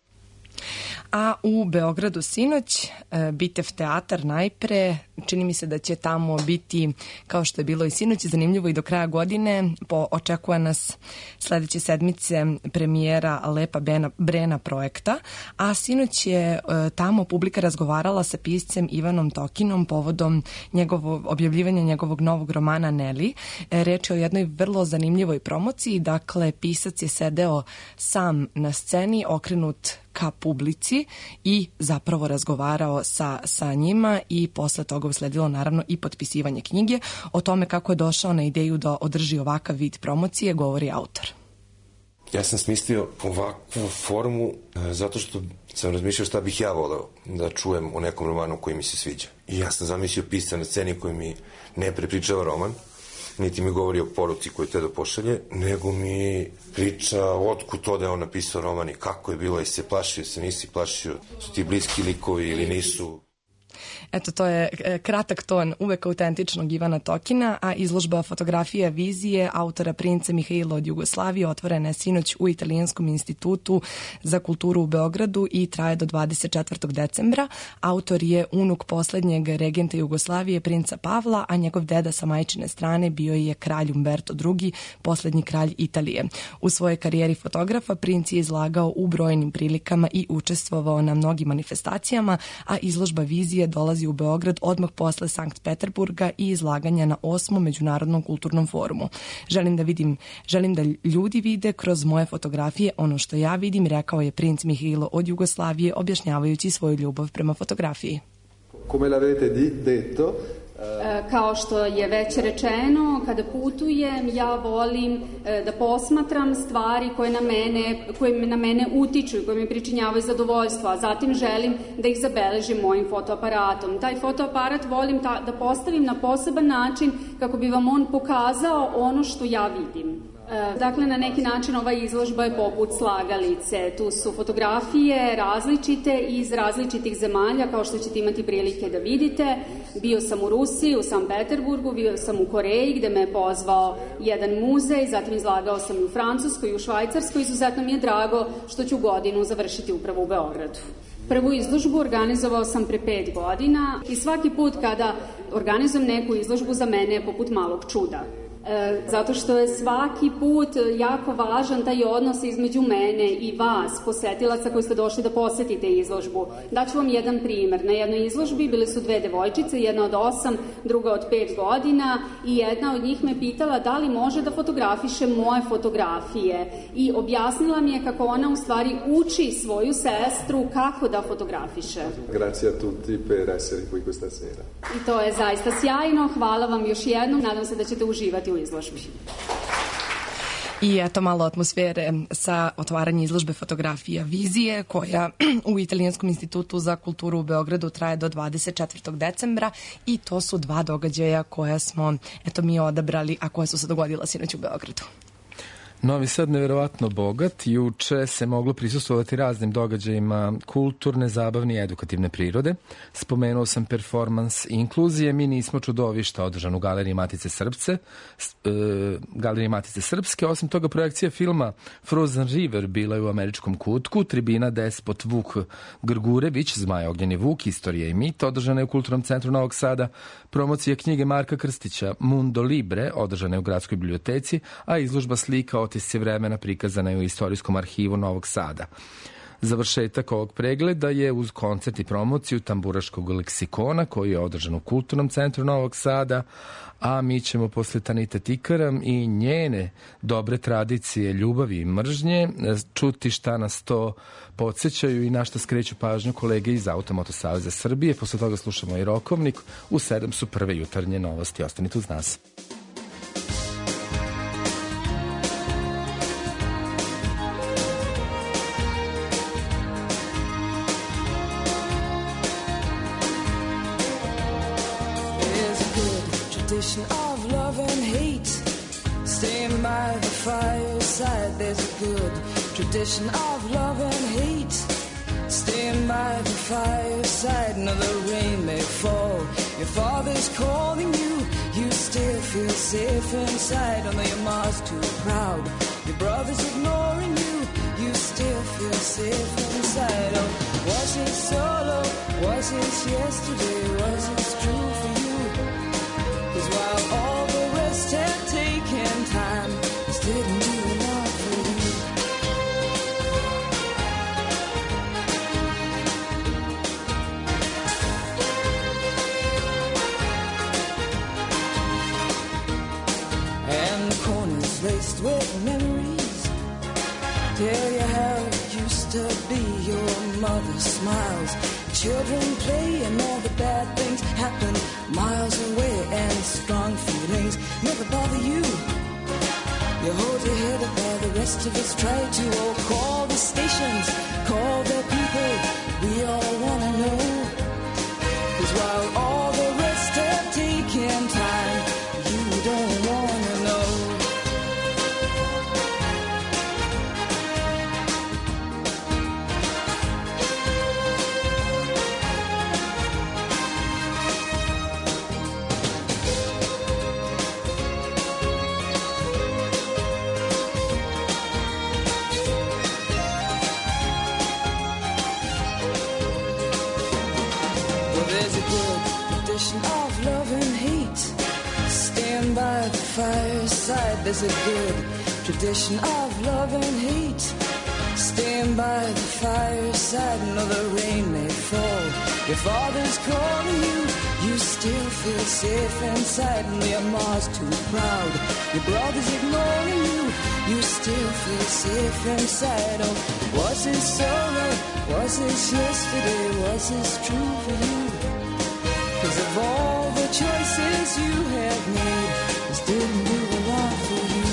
A u Beogradu sinoć Bitev teatar najpre, čini mi se da će tamo biti, kao što je bilo i sinoć, zanimljivo i do kraja godine. Po, očekuje nas sledeće sedmice premijera Lepa Brena, Brena projekta, a sinoć je tamo publika razgovarala sa piscem Ivanom Tokinom povodom njegovo, objavljivanja njegovog novog romana Neli. Reč je o jednoj vrlo zanimljivoj promociji, dakle pisac je sedeo sam na sceni, okrenut ka publici i zapravo razgovarao sa, sa njima i posle toga usledilo naravno i potpisivanje knjige. O tome kako je došao na ideju da održi ovakav vid promocije govori autor. Ja sam smislio ovakvu formu zato što sam razmišljao šta bih ja voleo da čujem o nekom romanu koji mi se sviđa. I ja sam zamislio pisca na sceni koji mi ne prepričava roman, niti mi govori o poruci koju te da pošalje, nego mi priča otkud to da je on napisao roman i kako je bilo, i se plašio, se nisi plašio, su ti bliski likovi ili nisu. Eto, to je kratak ton uvek autentičnog Ivana Tokina, a izložba fotografija vizije autora Princa Mihaila od Jugoslavije otvorena je sinoć u Italijanskom institutu za kulturu u Beogradu i traje do dvadeset četvrtog decembra. Autor je unuk poslednjeg regenta Jugoslavije, princa Pavla, a njegov deda sa majčine strane bio je kralj Umberto drugi, poslednji kralj Italije. U svojoj karijeri fotografa princ je izlagao u brojnim prilikama i učestvovao na mnogim manifestacijama, a izložba vizije dolazi u Beograd odmah posle Sankt Peterburga i izlaganja na osmom Međunarodnom kulturnom forumu. Želim da vidim, želim da ljudi vide kroz moje fotografije ono što ja vidim, rekao je princ Mihailo od Jugoslavije objašnjavajući svoju ljubav prema fotografiji. Come l'avete detto, kao što je već rečeno, kada putujem, ja volim da posmatram stvari koje na mene, koje na mene utiču i koje mi pričinjavaju zadovoljstvo, a zatim želim da ih zabeležim mojim fotoaparatom. Taj fotoaparat volim ta, da postavim na poseban način kako bi vam on pokazao ono što ja vidim. Dakle, na neki način ova izložba je poput slagalice. Tu su fotografije različite iz različitih zemalja, kao što ćete imati prilike da vidite. Bio sam u Rusiji, u Sankt Peterburgu, bio sam u Koreji gde me je pozvao jedan muzej, zatim izlagao sam i u Francuskoj i u Švajcarskoj. Izuzetno mi je drago što ću godinu završiti upravo u Beogradu. Prvu izložbu organizovao sam pre pet godina i svaki put kada organizujem neku izložbu za mene je poput malog čuda. E, zato što je svaki put jako važan taj odnos između mene i vas, posetilaca koji ste došli da posetite izložbu. Daću vam jedan primer. Na jednoj izložbi bile su dve devojčice, jedna od osam, druga od pet godina i jedna od njih me pitala da li može da fotografiše moje fotografije i objasnila mi je kako ona u stvari uči svoju sestru kako da fotografiše. Grazie a tutti per essere qui questa sera. I to je zaista sjajno. Hvala vam još jednom. Nadam se da ćete uživati u izložbi. I eto malo atmosfere sa otvaranje izložbe fotografija Vizije koja u Italijanskom institutu za kulturu u Beogradu traje do dvadeset četvrtog decembra i to su dva događaja koja smo eto mi odabrali, a koja su se dogodila sinoć u Beogradu. Novi Sad neverovatno bogat. Juče se moglo prisustvovati raznim događajima kulturne, zabavne i edukativne prirode. Spomenuo sam performans inkluzije. Mi nismo čudovišta održan u Galeriji Matice Srpce. E, Galeriji Matice Srpske. Osim toga, projekcija filma Frozen River bila je u američkom kutku. Tribina Despot Vuk Grgurević, Zmaj Ognjeni Vuk, Istorija i mit, održana je u Kulturnom centru Novog Sada. Promocija knjige Marka Krstića Mundo Libre, održana je u Gradskoj biblioteci, a izložba slika Otisci vremena prikazana je u Istorijskom arhivu Novog Sada. Završetak ovog pregleda je uz koncert i promociju Tamburaškog leksikona koji je održan u Kulturnom centru Novog Sada, a mi ćemo posle Tanite Tikaram i njene dobre tradicije ljubavi i mržnje čuti šta nas to podsjećaju i na šta skreću pažnju kolege iz Automoto Saveza Srbije. Posle toga slušamo i Rokovnik. U sedam su prve jutarnje novosti. Ostanite uz nas. Tradition of love and hate, staying by the fireside. There's a good tradition of love and hate, staying by the fireside. Now the rain may fall, your father's calling you, you still feel safe inside. Although your mom's too proud, your brother's ignoring you, you still feel safe inside. Oh, was it solo? Was it yesterday? Was it true for you? Cause while all the rest had taken time, this didn't do enough for you. And the corners laced with memories tell you how it used to be. Your mother smiles, children play, and all the bad things happen miles away, and strong feelings never bother you. You hold your head up while the rest of us try to. Oh, call the stations, call the people, we all wanna know. Cause while all the rest have taken time, you don't wanna know. Of love and hate, stand by the fireside. There's a good tradition of love and hate, stand by the fireside. Another rain may fall, your father's calling you, you still feel safe inside. And your mom's too proud, your brother's ignoring you, you still feel safe inside. Oh, was it sorrow? Was it yesterday? Was this true for you? Cause of all the choices you have made, this didn't do a lot for you.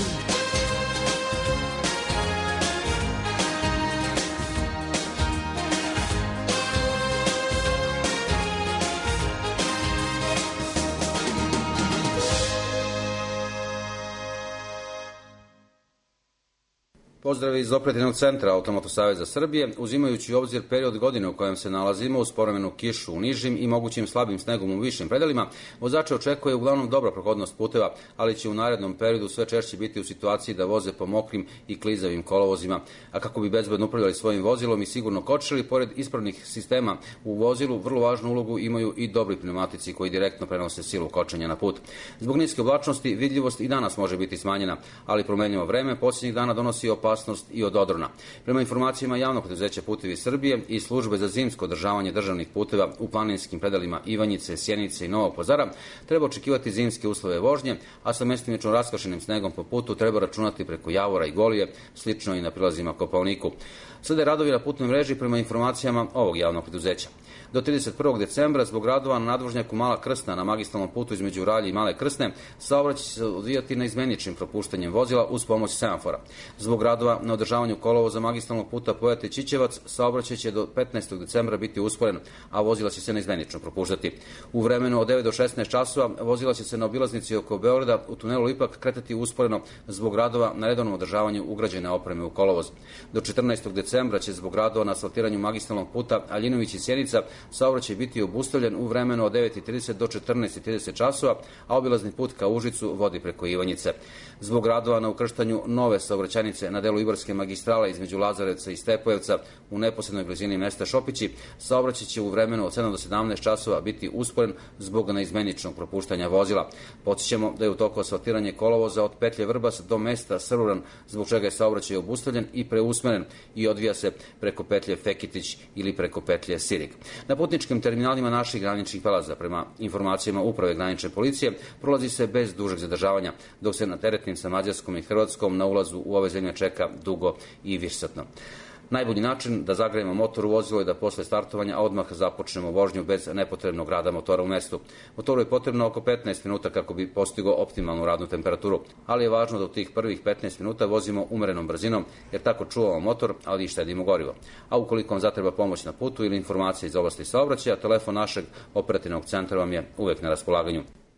Pozdrav iz operativnog centra Automoto Saveza Srbije. Uzimajući u obzir period godine u kojem se nalazimo, uz povremenu kišu u nižim i mogućim slabim snegom u višim predelima, vozače očekuje uglavnom dobra prohodnost puteva, ali će u narednom periodu sve češće biti u situaciji da voze po mokrim i klizavim kolovozima. A kako bi bezbedno upravljali svojim vozilom i sigurno kočili, pored ispravnih sistema u vozilu, vrlo važnu ulogu imaju i dobri pneumatici koji direktno prenose silu kočenja na put. Zbog niske oblačnosti, vidljivost i danas može biti smanjena, ali promenljivo vreme posljednjih dana donosi opasnost i od odrona. Prema informacijama javnog preduzeća Putevi Srbije i službe za zimsko održavanje državnih puteva u planinskim predelima Ivanjice, Sjenice i Novog Pazara treba očekivati zimske uslove vožnje, a sa mestimično raskašenim snegom po putu treba računati preko Javora i Golije, slično i na prilazima Kopaoniku. Slede radovi na putnoj mreži prema informacijama ovog javnog preduzeća. Do trideset prvog decembra zbog radova na nadvožnjaku Mala Krsna na magistralnom putu između Ralje i Male Krsne saobraćaj će se odvijati neizmeničnim propuštanjem vozila uz pomoć semafora. Zbog radova na održavanju kolovoza magistralnog puta Pojate Čičevac saobraćaj će do petnaestog decembra biti usporen, a vozila će se neizmenično propuštati. U vremenu od devet do šesnaest časova vozila će se na obilaznici oko Beograda u tunelu ipak kretati usporeno zbog radova na redovnom održavanju ugrađene opreme u kolovoz. Do četrnaestog decembra će zbog radova na asfaltiranju magistralnog puta Aljinović i Sjenica saobraćaj biti obustavljen u vremenu od devet i trideset do četrnaest i trideset časova, a obilazni put ka Užicu vodi preko Ivanjice. Zbog radova na ukrštanju nove saobraćajnice na delu Ibarske magistrale između Lazarevca i Stepojevca u neposrednoj blizini mesta Šopići, saobraćaj će u vremenu od sedam do sedamnaest časova biti usporen zbog neizmeničnog propuštanja vozila. Podsjećamo da je u toku asfaltiranje kolovoza od petlje Vrbas do mesta Sruran, zbog čega je saobraćaj obustavljen i preusmeren i odvija se preko petlje Fekitić ili preko petlje Sirig. Na putničkim terminalima naših graničnih prelaza, prema informacijama Uprave granične policije, prolazi se bez dužeg zadržavanja, dok se na teretnim sa Mađarskom i Hrvatskom na ulazu u ove zemlje čeka dugo i višsatno. Najbolji način da zagrejemo motor u vozilo je da posle startovanja odmah započnemo vožnju bez nepotrebnog rada motora u mestu. Motoru je potrebno oko petnaest minuta kako bi postigao optimalnu radnu temperaturu, ali je važno da u tih prvih petnaest minuta vozimo umerenom brzinom, jer tako čuvamo motor, ali i štedimo gorivo. A ukoliko vam zatreba pomoć na putu ili informacije iz oblasti saobraćaja, telefon našeg operativnog centra vam je uvek na raspolaganju.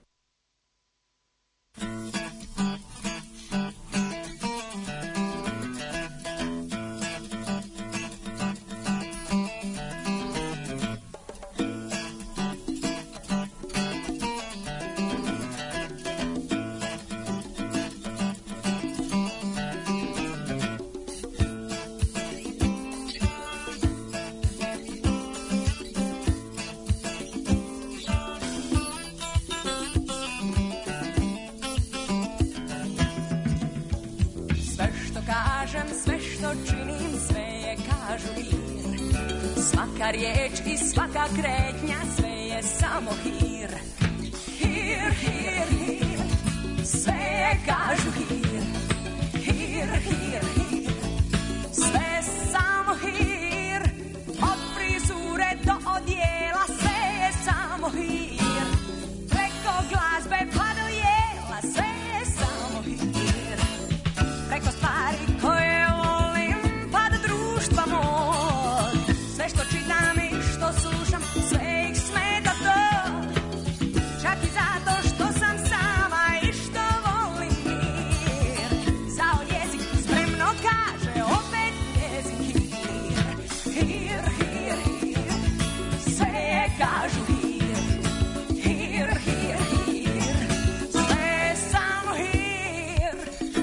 Svaka riječ i svaka kretnja, sve je samo hir. Hir, hir, hir, sve je kažu hir. Hir, hir, hir, sve je samo hir. Od frizure do odjela, sve je samo hir. Preko glazbe pa do jela, sve je samo hir. Preko stvari koje volim pa do društva moj. Sve što čitam i što slušam, sve ih smeta to. Čak i zato što sam sama i što volim mir. Zao jezik spremno kaže, opet jezik hir. Hir, hir, hir, sve je kažu hir. Hir, hir, hir, sve je samo hir.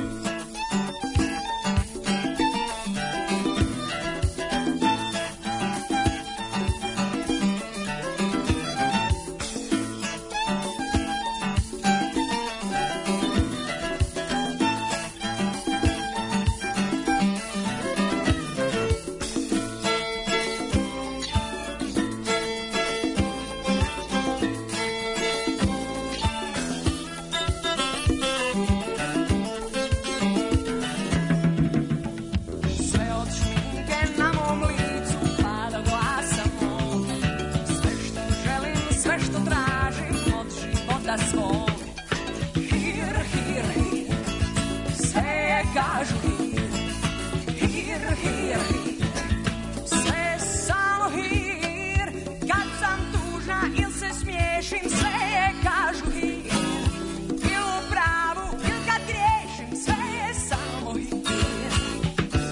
Sve od šminke na mom licu pa do glasa mog. Sve što želim, sve što tražim od života svog. Hir, hir, hir, sve je kažu hir. Hir, hir, hir, sve je samo hir. Kad sam tužna il se smiješim, sve je kažu hir. Il u pravu, il kad griješim, sve je samo hir.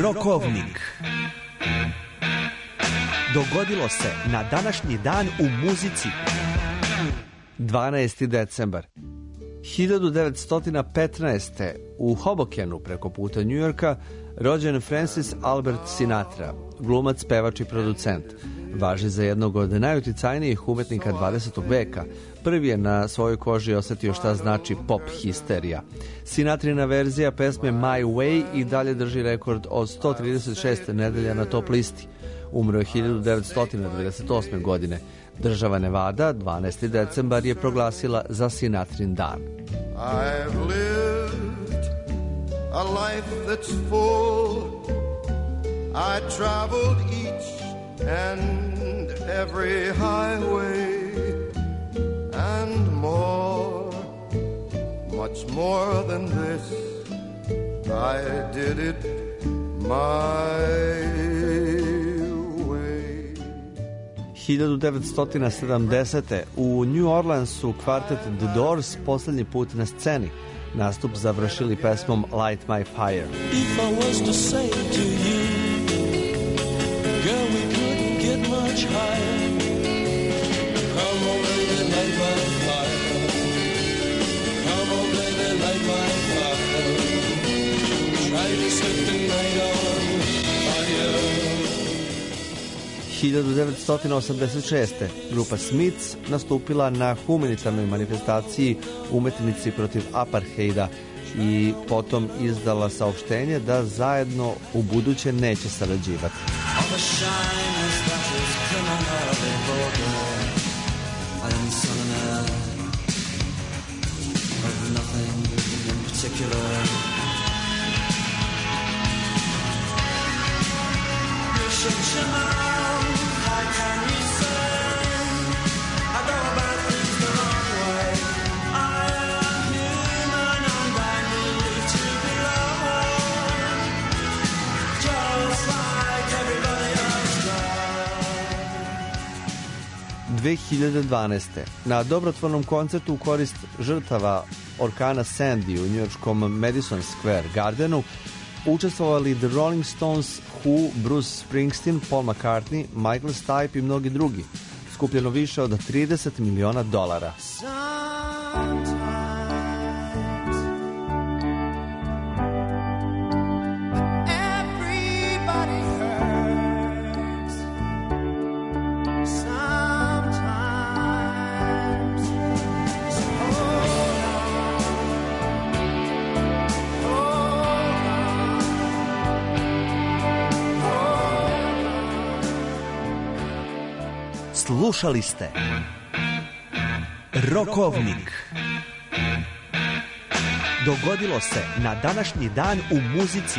Rokovnik. Dogodilo se na današnji dan u muzici. dvanaesti decembar. hiljadu devetsto petnaeste. u Hobokenu preko puta Njujorka rođen Francis Albert Sinatra, glumac, pevač i producent. Važi za jednog od najuticajnijih umetnika dvadesetog veka. Prvi je na svojoj koži osetio šta znači pop histerija. Sinatrina verzija pesme My Way i dalje drži rekord od sto trideset šest nedelja na top listi. Umro je hiljadu devetsto devedeset osme. godine. Država Nevada dvanaesti decembar je proglasila za Sinatrin dan. I've lived a life that's full. I traveled each and every highway and more, much more than this. I did it my hiljadu devetsto sedamdesete. u New Orleansu kvartet The Doors poslednji put na sceni. Nastup završili pesmom Light My Fire. If I was to say to you, girl, we couldn't get much higher. Come on, baby, light my fire. Come on, baby, light my fire. Try to set the night on fire. hiljadu devetsto osamdeset šeste. grupa Smiths nastupila na humanitarnoj manifestaciji umetnici protiv apartheida i potom izdala saopštenje da zajedno u buduće neće sarađivati. dve hiljade dvanaeste. na dobrotvornom koncertu u korist žrtava orkana Sandy u njujorškom Madison Square Gardenu učestvovali The Rolling Stones, Who, Bruce Springsteen, Paul McCartney, Michael Stipe i mnogi drugi. Skupljeno više od trideset miliona dolara. Slušali ste Rokovnik. Dogodilo se na današnji dan u muzici.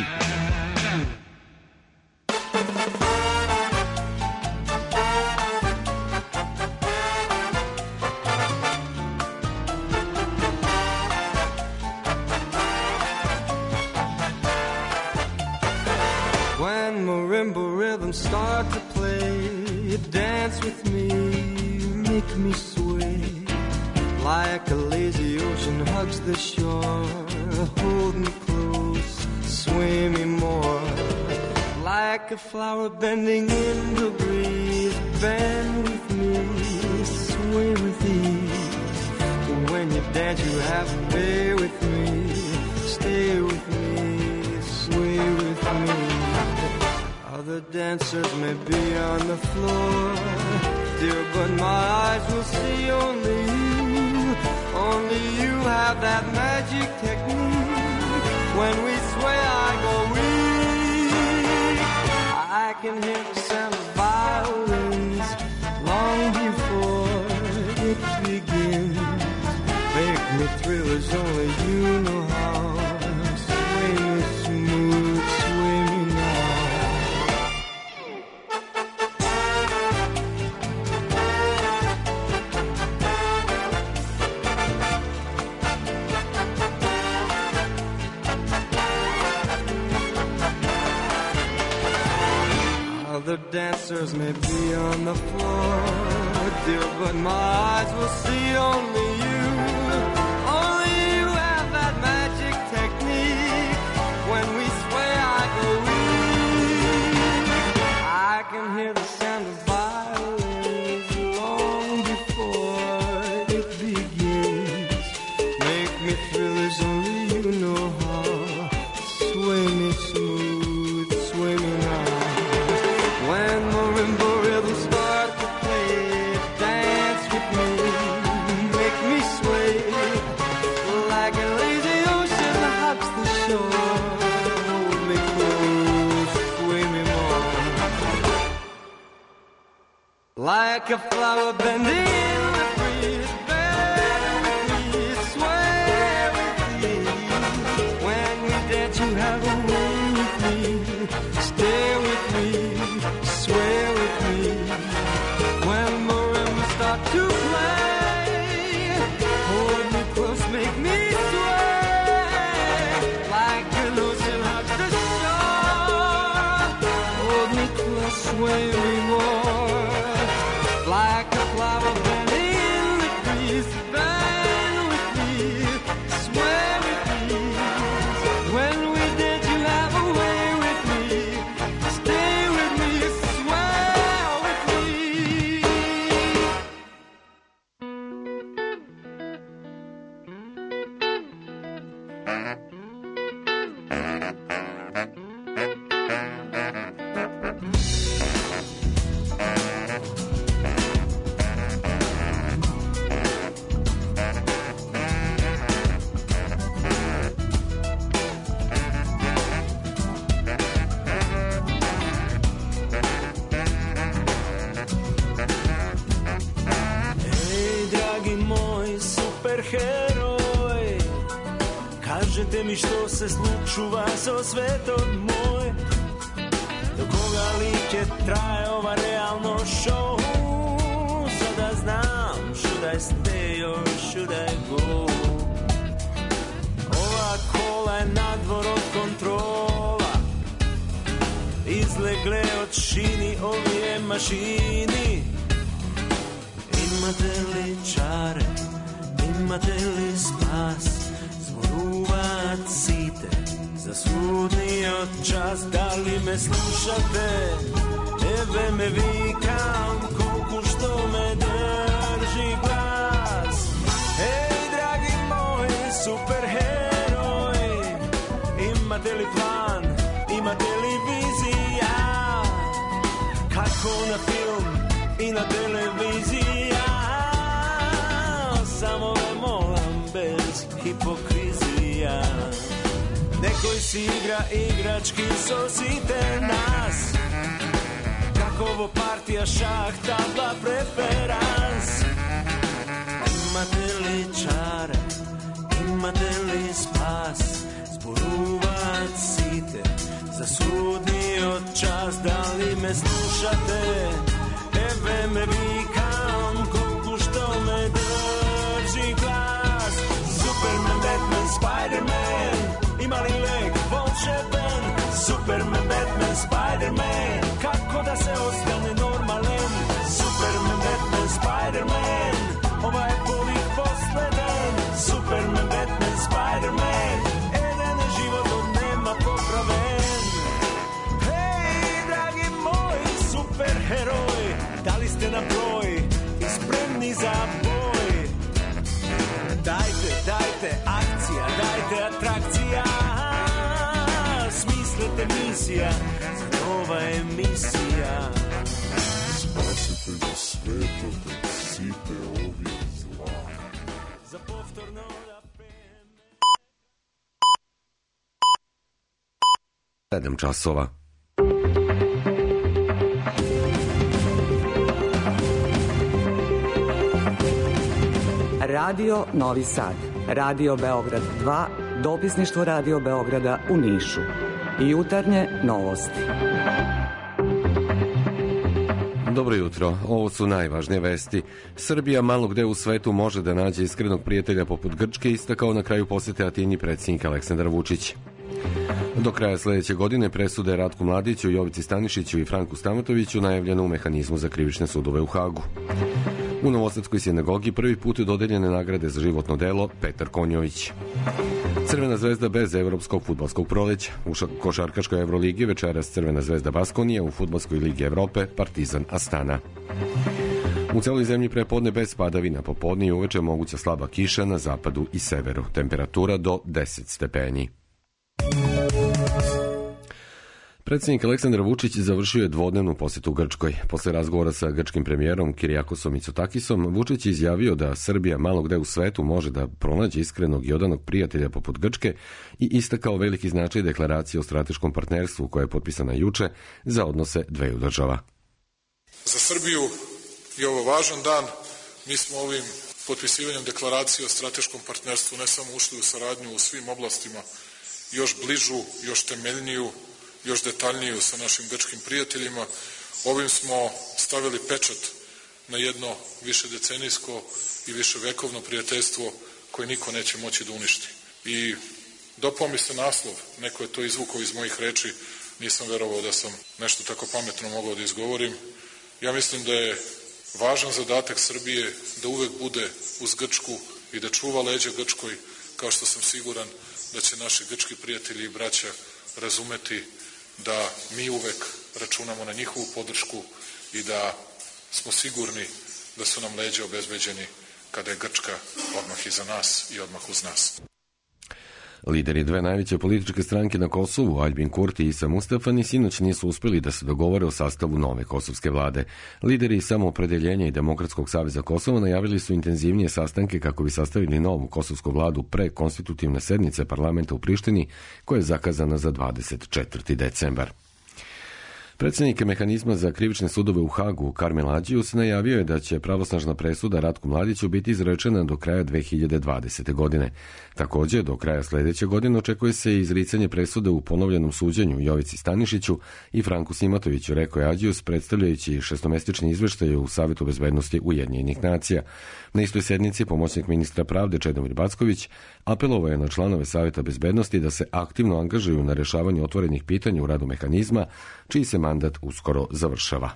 When marimba rhythms start to play, you dance with me, make me sway, like a lazy ocean hugs the shore. Hold me close, sway me more, like a flower bending in the breeze. Bend with me, sway with ease. When you dance you have to stay with me, stay with me, sway with me. Other dancers may be on the floor, dear, but my eyes will see only you. Only you have that magic technique. When we sway, I go weak. I can hear the sound of violins long before it begins. Make me thrill as only you know how. Sway me smooth, sway me now. Other dancers may be on the floor, dear, but my eyes will see only you. Only you have that magic technique. When we sway, I go weak. like a flower bending in the breeze. Bend with me, sway with me. When we dance, you have a way with me. Stay with me, sway with me. When marimbas start to play, hold me close, make me sway. Like an ocean hugs the shore, hold me close, sway me more. Like a flower bending in the breeze, bend with me, sway with me. When we dance, you have a way with me. Stay with me, sway with me. Ej, dragi moj superheroj, kažete mi što se slučuva so svetom moj. Do koga lik je traje ova realno show? Sada znam, should I stay or should I go? Ova kola je nadvor od kontrola, izlegle od šini ovije mašini. Imate li čare, imate li spas, zvoruvacite za sudnio čas. Da li me slušate, ebe me vikam, koliko što me drži glas. Ej, dragi moj superheroj, imate li plan, imate li vizija, kako na film i na televiziji. Samo me molam bez hipokrizija. Nekoj si igra igrački, sosite nas. Kako ovo partija šah, tabla preferans. Imate li čare, imate li spas, zboruvacite za sudnio čas. Da li me slušate, ebe me vikam, koliko što me drži glas. Superman, Batman, Spiderman, ima li lek volšeban? Superman, Batman, Spiderman, kako da se ostane normalen? Superman, Batman, Spiderman, ovaj je povih posledan. Superman, Batman, Spiderman, jedan je život od nema popraven. Hej, dragi moj superheroj, da li ste na broj i spremni za boj? Dajte, dajte, akcija, dajte, atrakcija. Smislite misija, za nova emisija. Spasitelj sveta, da sipe ovih zla. Za povtorno da pem. sedam časova. Radio Novi Sad, Radio Beograd dva, dopisništvo Radio Beograda u Nišu. Jutarnje novosti. Dobro jutro, ovo su najvažnije vesti. Srbija malo gde u svetu može da nađe iskrenog prijatelja poput Grčke, istakao na kraju posete Atini predsjednik Aleksandar Vučić. Do kraja sledeće godine presude Ratku Mladiću, Jovici Stanišiću i Franku Stamatoviću najavljeno u mehanizmu za krivične sudove u Hagu. U Novosadskoj sinagogi prvi put dodeljene nagrade za životno delo Petar Konjović. Crvena zvezda bez evropskog fudbalskog proleća. U košarkaškoj Evroligi večeras Crvena zvezda Baskonija, u fudbalskoj ligi Evrope Partizan Astana. U celoj zemlji prepodne bez padavina, popodne i uveče moguća slaba kiša na zapadu i severu. Temperatura do deset stepeni. Predsjednik Aleksandar Vučić završio je dvodnevnu posetu Grčkoj. Posle razgovora sa grčkim premijerom Kirijakosom Mitsotakisom, Vučić je izjavio da Srbija malo gde u svetu može da pronađe iskrenog i odanog prijatelja poput Grčke i istakao veliki značaj deklaracije o strateškom partnerstvu koja je potpisana juče za odnose dveju država. Za Srbiju je ovo važan dan. Mi smo ovim potpisivanjem deklaracije o strateškom partnerstvu ne samo ušli u saradnju u svim oblastima, još bližu, još temeljniju, još detaljniju sa našim grčkim prijateljima. Ovim smo stavili pečat na jedno višedecenijsko i viševekovno prijateljstvo koje niko neće moći da uništi. I dopao mi se naslov, neko je to izvukao iz mojih reči, nisam verovao da sam nešto tako pametno mogao da izgovorim. Ja mislim da je važan zadatak Srbije da uvek bude uz Grčku i da čuva leđa Grčkoj, kao što sam siguran da će naši grčki prijatelji i braća razumeti da mi uvek računamo na njihovu podršku i da smo sigurni da su nam leđa obezbeđeni kada je Grčka odmah iza nas i odmah uz nas. Lideri dve najveće političke stranke na Kosovu, Aljbin Kurti i Isa Mustafani, sinoć nisu uspeli da se dogovore o sastavu nove kosovske vlade. Lideri Samoopredeljenja i Demokratskog saveza Kosova najavili su intenzivnije sastanke kako bi sastavili novu kosovsku vladu pre konstitutivne sednice parlamenta u Prištini, koja je zakazana za dvadeset četvrti decembar. Predsjednik mehanizma za krivične sudove u Hagu, Karmel Adžius, najavio je da će pravosnažna presuda Ratku Mladiću biti izrečena do kraja dve hiljade dvadesete. godine. Također, do kraja sljedeće godine očekuje se izricanje presude u ponovljenom suđenju Jovici Stanišiću i Franku Simatoviću, rekao je Adžius, predstavljajući šestomesečni izveštaj u Savetu bezbednosti Ujedinjenih nacija. Na istoj sednici pomoćnik ministra pravde Čedomir Backović apelovao je na članove Saveta bezbednosti da se aktivno angažuju na rešavanju otvorenih pitanja u radu mehanizma, čiji se mandat uskoro završava.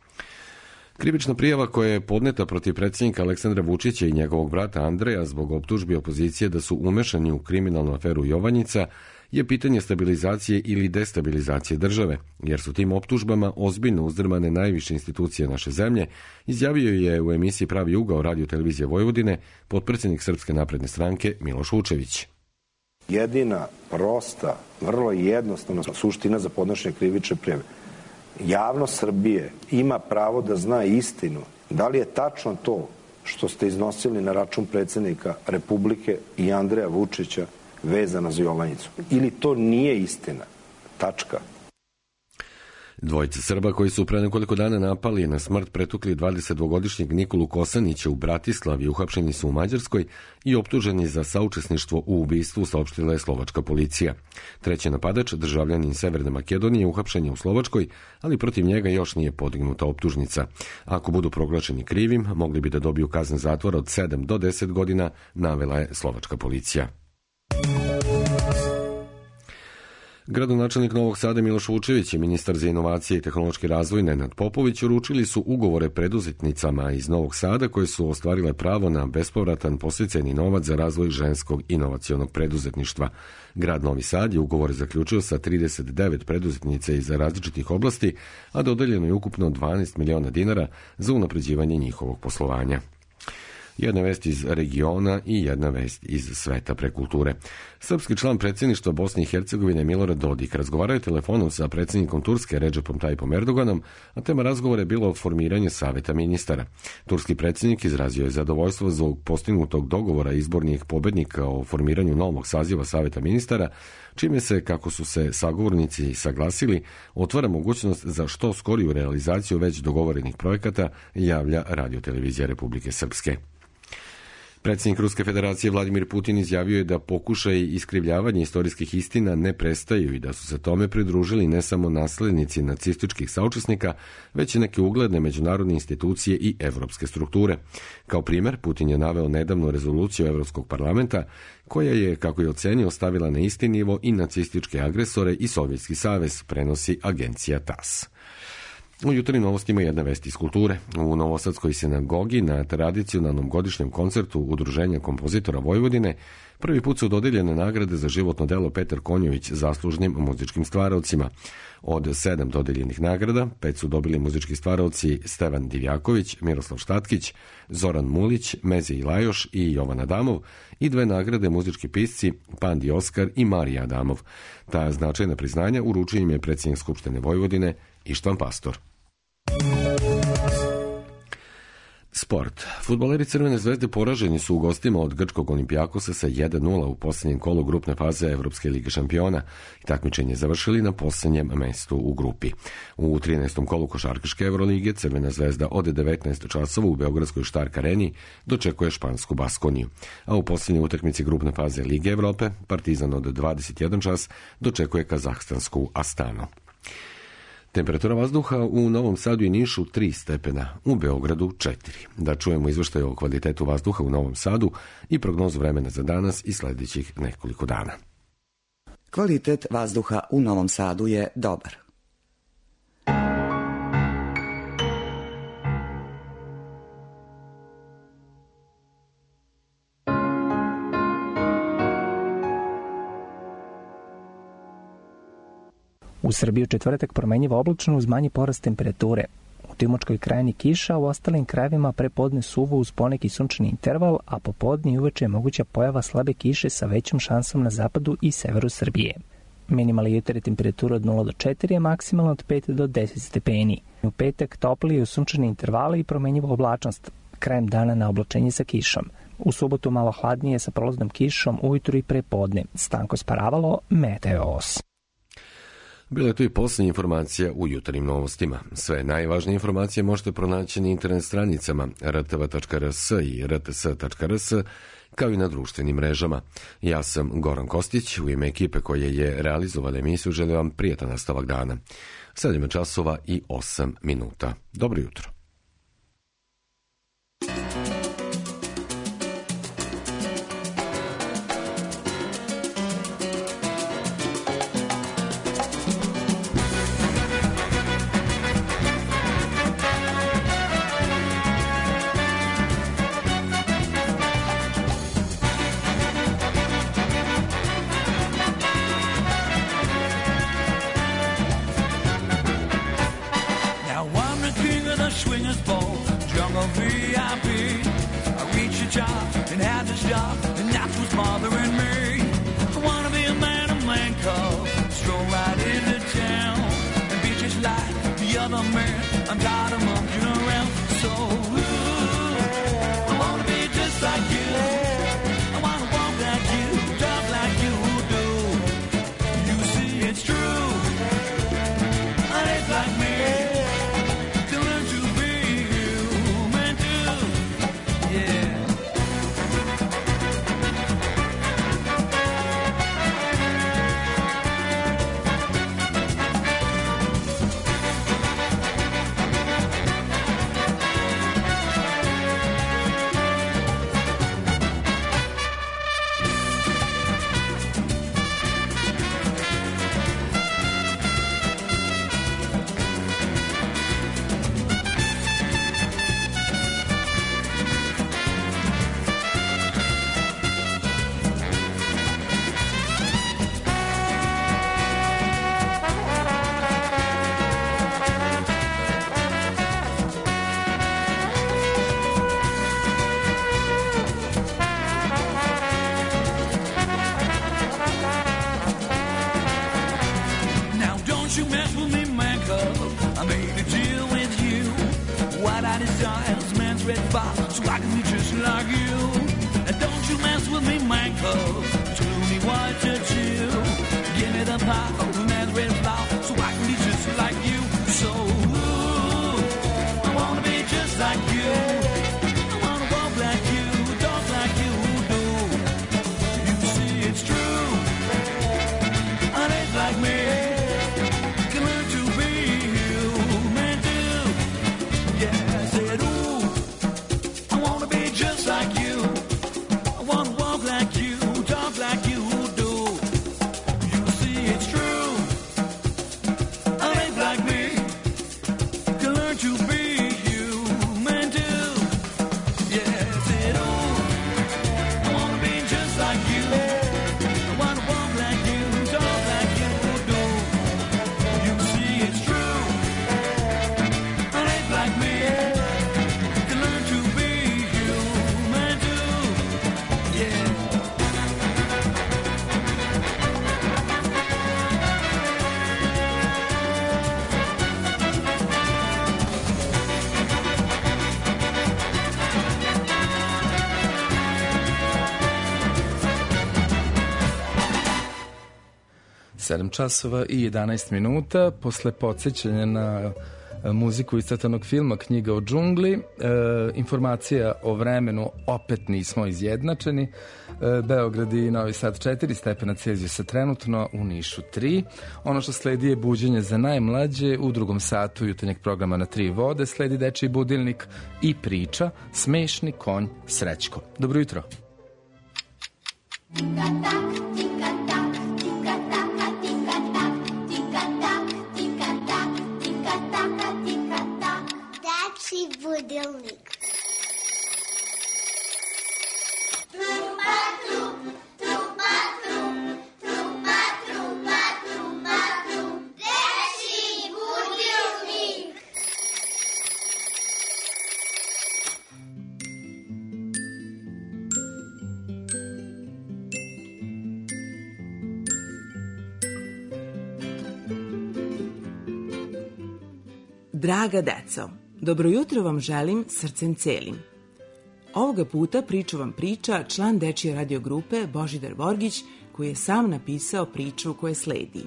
Krivična prijava koja je podneta protiv predsjednika Aleksandra Vučića i njegovog brata Andreja zbog optužbi opozicije da su umešani u kriminalnu aferu Jovanjica je pitanje stabilizacije ili destabilizacije države, jer su tim optužbama ozbiljno uzdrmane najviše institucije naše zemlje, izjavio je u emisiji Pravi ugao Radio televizije Vojvodine potpredsjednik Srpske napredne stranke Miloš Vučević. Jedina, prosta, vrlo jednostavna suština za podnošenje krivične prijave. Javnost Srbije ima pravo da zna istinu. Da li je tačno to što ste iznosili na račun predsjednika Republike i Andreja Vučića vezana za Jovanjicu? Ili to nije istina? Tačka. Dvojica Srba koji su pre nekoliko dana napali na smrt pretukli dvadesetdvogodišnjeg Nikolu Kosanića u Bratislavi uhapšeni su u Mađarskoj i optuženi za saučesništvo u ubistvu, saopštila je slovačka policija. Treći napadač, državljanin Severne Makedonije, uhapšen je u Slovačkoj, ali protiv njega još nije podignuta optužnica. Ako budu proglašeni krivim, mogli bi da dobiju kazne zatvora od sedam do deset godina, navela je slovačka policija. Gradonačelnik Novog Sada Miloš Vučević i ministar za inovacije i tehnološki razvoj Nenad Popović uručili su ugovore preduzetnicama iz Novog Sada koje su ostvarile pravo na bespovratan podsticajni novac za razvoj ženskog inovacionog preduzetništva. Grad Novi Sad je ugovore zaključio sa trideset devet preduzetnica iz različitih oblasti, a dodeljeno je ukupno dvanaest miliona dinara za unapređivanje njihovog poslovanja. Jedna vest iz regiona i jedna vest iz sveta prekulture. Srpski član predsjedništva Bosne i Hercegovine Milorad Dodik razgovarao je telefonom sa predsjednikom Turske Redžepom Tayyipom Erdoganom, a tema razgovora je bilo formiranje saveta ministara. Turski predsjednik izrazio je zadovoljstvo zbog postignutog dogovora izbornih pobednika o formiranju novog saziva saveta ministara, čime se, kako su se sagovornici saglasili, otvara mogućnost za što skoriju realizaciju već dogovorenih projekata, javlja Radio televizija Republike Srpske. Predsjednik Ruske federacije Vladimir Putin izjavio je da pokušaj iskrivljavanja istorijskih istina ne prestaju i da su se tome pridružili ne samo naslednici nacističkih saučesnika, već i neke ugledne međunarodne institucije i evropske strukture. Kao primjer, Putin je naveo nedavnu rezoluciju Evropskog parlamenta, koja je, kako je ocenio, stavila na isti nivo i nacističke agresore i Sovjetski savez, prenosi agencija TASS. U jutarnjim novostima jedna vest iz kulture. U Novosadskoj sinagogi na tradicionalnom godišnjem koncertu Udruženja kompozitora Vojvodine prvi put su dodeljene nagrade za životno delo Petar Konjović zaslužnim muzičkim stvaraocima. Od sedam dodeljenih nagrada, pet su dobili muzički stvaraoci Stevan Divjaković, Miroslav Štatkić, Zoran Mulić, Mezej Lajoš i Jovan Adamov i dve nagrade muzički pisci Pandi Oskar i Marija Adamov. Ta značajna priznanja uručio im je predsjednik Skupštine Vojvodine Ištvan Pastor. Sport. Fudbaleri Crvene zvezde poraženi su u gostima od grčkog Olimpijakosa sa jedan nula u posljednjem kolu grupne faze Evropske lige šampiona i takmičenje završili na posljednjem mestu u grupi. U trinaestom kolu košarkaške Evrolige Crvena zvezda od devetnaest časova u Beogradskoj Štark areni dočekuje špansku Baskoniju, a u posljednjoj utakmici grupne faze Lige Evrope Partizan od dvadeset jedan čas dočekuje kazahstansku Astanu. Temperatura vazduha u Novom Sadu i Nišu tri stepena, u Beogradu četiri. Da čujemo izveštaj o kvalitetu vazduha u Novom Sadu i prognozu vremena za danas i sljedećih nekoliko dana. Kvalitet vazduha u Novom Sadu je dobar. U Srbiji u četvrtak promenjivo oblačno uz manji porast temperature. U Timočkoj krajini kiša, u ostalim krajevima prepodne suvo uz poneki sunčani interval, a popodne i uveče je moguća pojava slabe kiše sa većom šansom na zapadu i severu Srbije. Minimalna jutarnja temperatura od nula do četiri, a maksimalna od pet do deset stepeni. U petak toplije uz sunčane intervale i promenjivo oblačnost. Krajem dana na oblačenje sa kišom. U subotu malo hladnije sa prolaznom kišom ujutru i prepodne. Stanko sparavalo, Meteos. Bila je to i posljednja informacija u jutarnjim novostima. Sve najvažnije informacije možete pronaći na internet stranicama r t v tačka r s i r t s tačka r s, kao i na društvenim mrežama. Ja sam Goran Kostić, u ime ekipe koje je realizovala emisiju želim vam prijatan nastavak dana. sedam časova i osam minuta. Dobro jutro. Like me, can learn to be human sedam časova i jedanaest minuta. Posle podsjećanja na muziku iz crtanog filma Knjiga o džungli, e, informacija o vremenu, opet nismo izjednačeni. e, Beograd i Novi Sad četiri stepena Celzijusa trenutno, u Nišu tri. Ono što sledi je buđenje za najmlađe. U drugom satu jutarnjeg programa Na tri vode sledi dečiji budilnik i priča Smešni konj Srećko. Dobro jutro. Budilnik. Draga deco, dobro jutro vam želim srcem celim. Ovoga puta priču vam priča član dečije radio grupe Božidar Vorgić, koji je sam napisao priču koja sledi.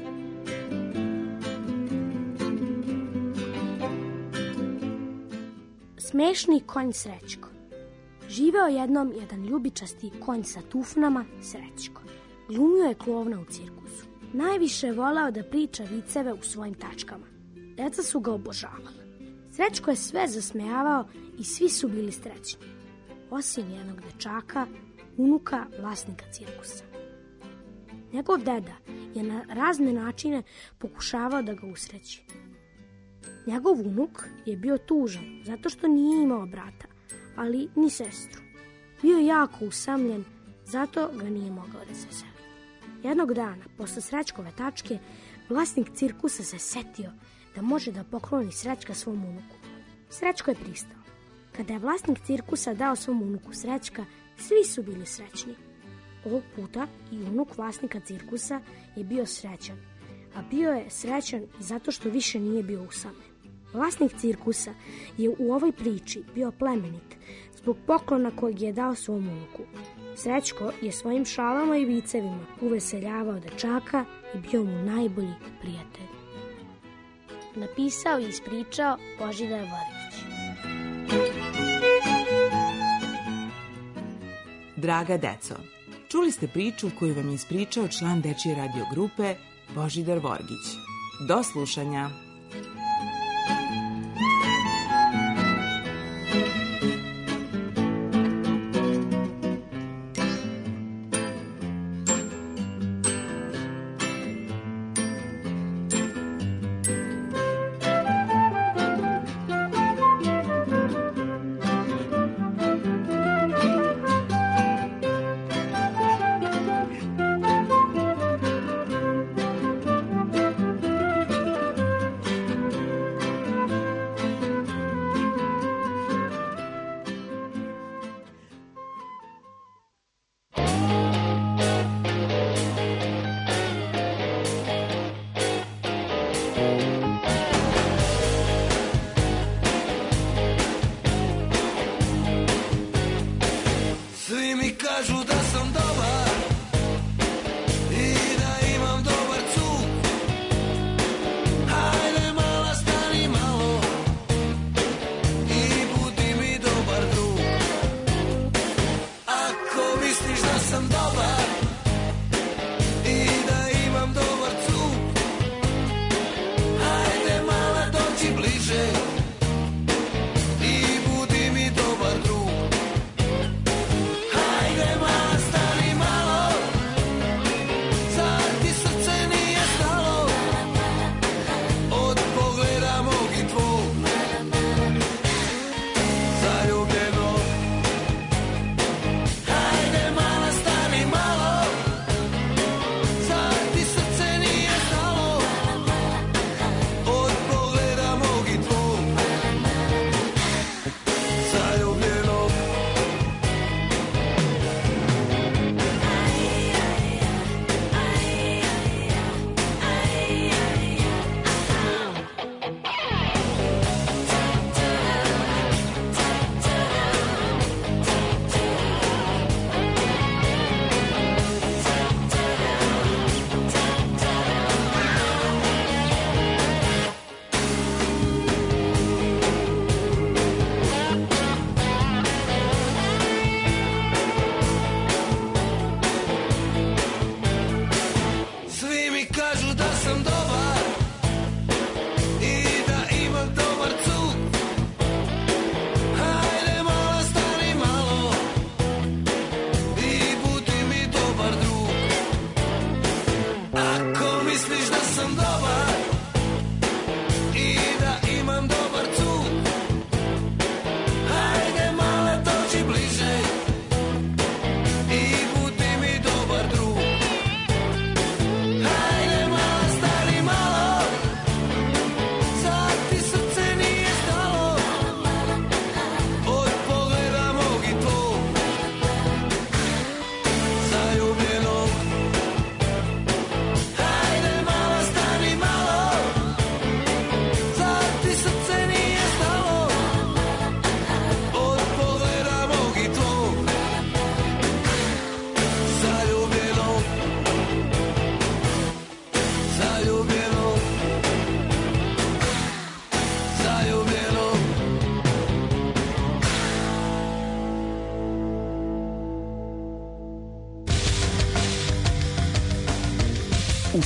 Smešni konj Srećko. Živeo jednom jedan ljubičasti konj sa tufnama Srećko. Glumio je klovna u cirkusu. Najviše je volao da priča viceve u svojim tačkama. Deca su ga obožavala. Srećko je sve zasmejavao i svi su bili srećni. Osim jednog dečaka, unuka vlasnika cirkusa. Njegov deda je na razne načine pokušavao da ga usreći. Njegov unuk je bio tužan zato što nije imao brata, ali ni sestru. Bio je jako usamljen, zato ga nije mogao da se veseli. Jednog dana, posle Srećkove tačke, vlasnik cirkusa se setio da može da pokloni Srećka svom unuku. Srećko je pristao. Kada je vlasnik cirkusa dao svom unuku Srećka, svi su bili srećni. Ovog puta i unuk vlasnika cirkusa je bio srećan, a bio je srećan zato što više nije bio usamljen. Vlasnik cirkusa je u ovoj priči bio plemenit zbog poklona kojeg je dao svom unuku. Srećko je svojim šalama i vicevima uveseljavao dečaka i bio mu najbolji prijatelj. Napisao i ispričao Božidar Vorgić. Draga deco, čuli ste priču koju vam je ispričao član dečije radio grupe Božidar Vorgić. Do slušanja.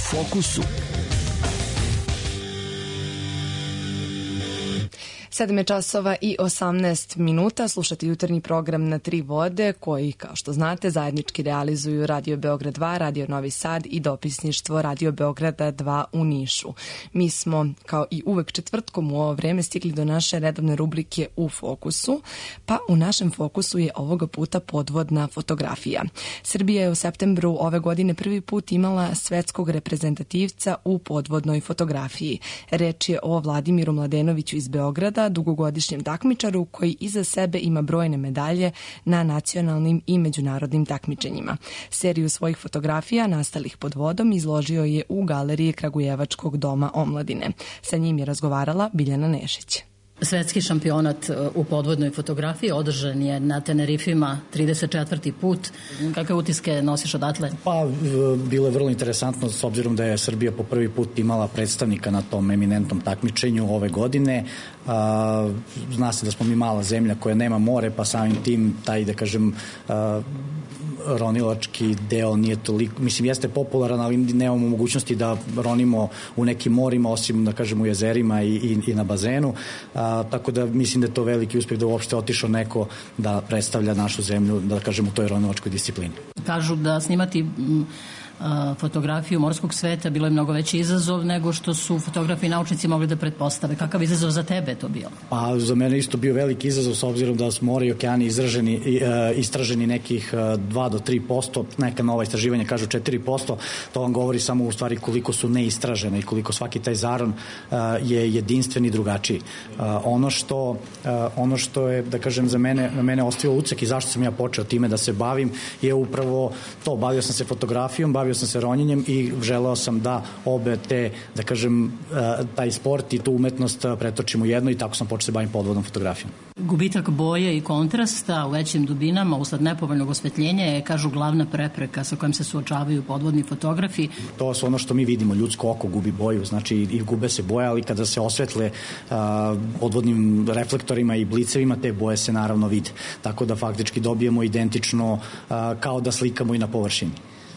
Fokusu. sedam je časova i osamnaest minuta. Slušate jutarnji program Na tri vode koji, kao što znate, zajednički realizuju Radio Beograd dva, Radio Novi Sad i dopisništvo Radio Beograda dva u Nišu. Mi smo, kao i uvek četvrtkom u ovo vreme, stigli do naše redovne rubrike U fokusu, pa u našem fokusu je ovoga puta podvodna fotografija. Srbija je u septembru ove godine prvi put imala svetskog reprezentativca u podvodnoj fotografiji. Reč je o Vladimiru Mladenoviću iz Beograda, dugogodišnjem takmičaru koji iza sebe ima brojne medalje na nacionalnim i međunarodnim takmičenjima. Seriju svojih fotografija nastalih pod vodom izložio je u galeriji Kragujevačkog doma omladine. Sa njim je razgovarala Biljana Nešić. Svetski šampionat u podvodnoj fotografiji održan je na Tenerifima trideset četvrti put. Kakve utiske nosiš odatle? Pa, bilo je vrlo interesantno s obzirom da je Srbija po prvi put imala predstavnika na tom eminentnom takmičenju ove godine. A, zna se da smo mi mala zemlja koja nema more, pa samim tim taj, da kažem, a, ronilački deo nije toliko, mislim jeste popularan, ali nemamo mogućnosti da ronimo u nekim morima, osim da kažem u jezerima i, i, i na bazenu, a, tako da mislim da je to veliki uspjeh da uopšte otišao neko da predstavlja našu zemlju, da kažem, u toj ronilačkoj disciplini. Kažu da snimati m, a, fotografiju morskog sveta bilo je mnogo veći izazov nego što su fotografi i naučnici mogli da pretpostave. Kakav izazov za tebe je to bio? Pa za mene isto bio veliki izazov s obzirom da su more i okeani izraženi, e, istraženi nekih dva do tri posto, neka nova istraživanja kažu četiri posto, to vam govori samo u stvari koliko su neistražene i koliko svaki taj zaron e, je jedinstven i drugačiji. E, ono, što, e, ono što je, da kažem, za mene, na mene ostavio ucek i zašto sam ja počeo time da se bavim je upravo to, bavio sam se fotografijom, bavio sam se ronjenjem i želeo sam da obe te, da kažem, taj sport i tu umetnost pretočim u jedno i tako sam počeo se bavim podvodnom fotografijom. Gubitak boje i kontrasta u većim dubinama usled nepovoljnog osvetljenja je, kažu, glavna prepreka sa kojom se suočavaju podvodni fotografi. To su ono što mi vidimo, ljudsko oko gubi boju, znači i gube se boje, ali kada se osvetle a, podvodnim reflektorima i blicevima, te boje se naravno vide. Tako da faktički dobijemo identično a, kao da slikamo i na površini.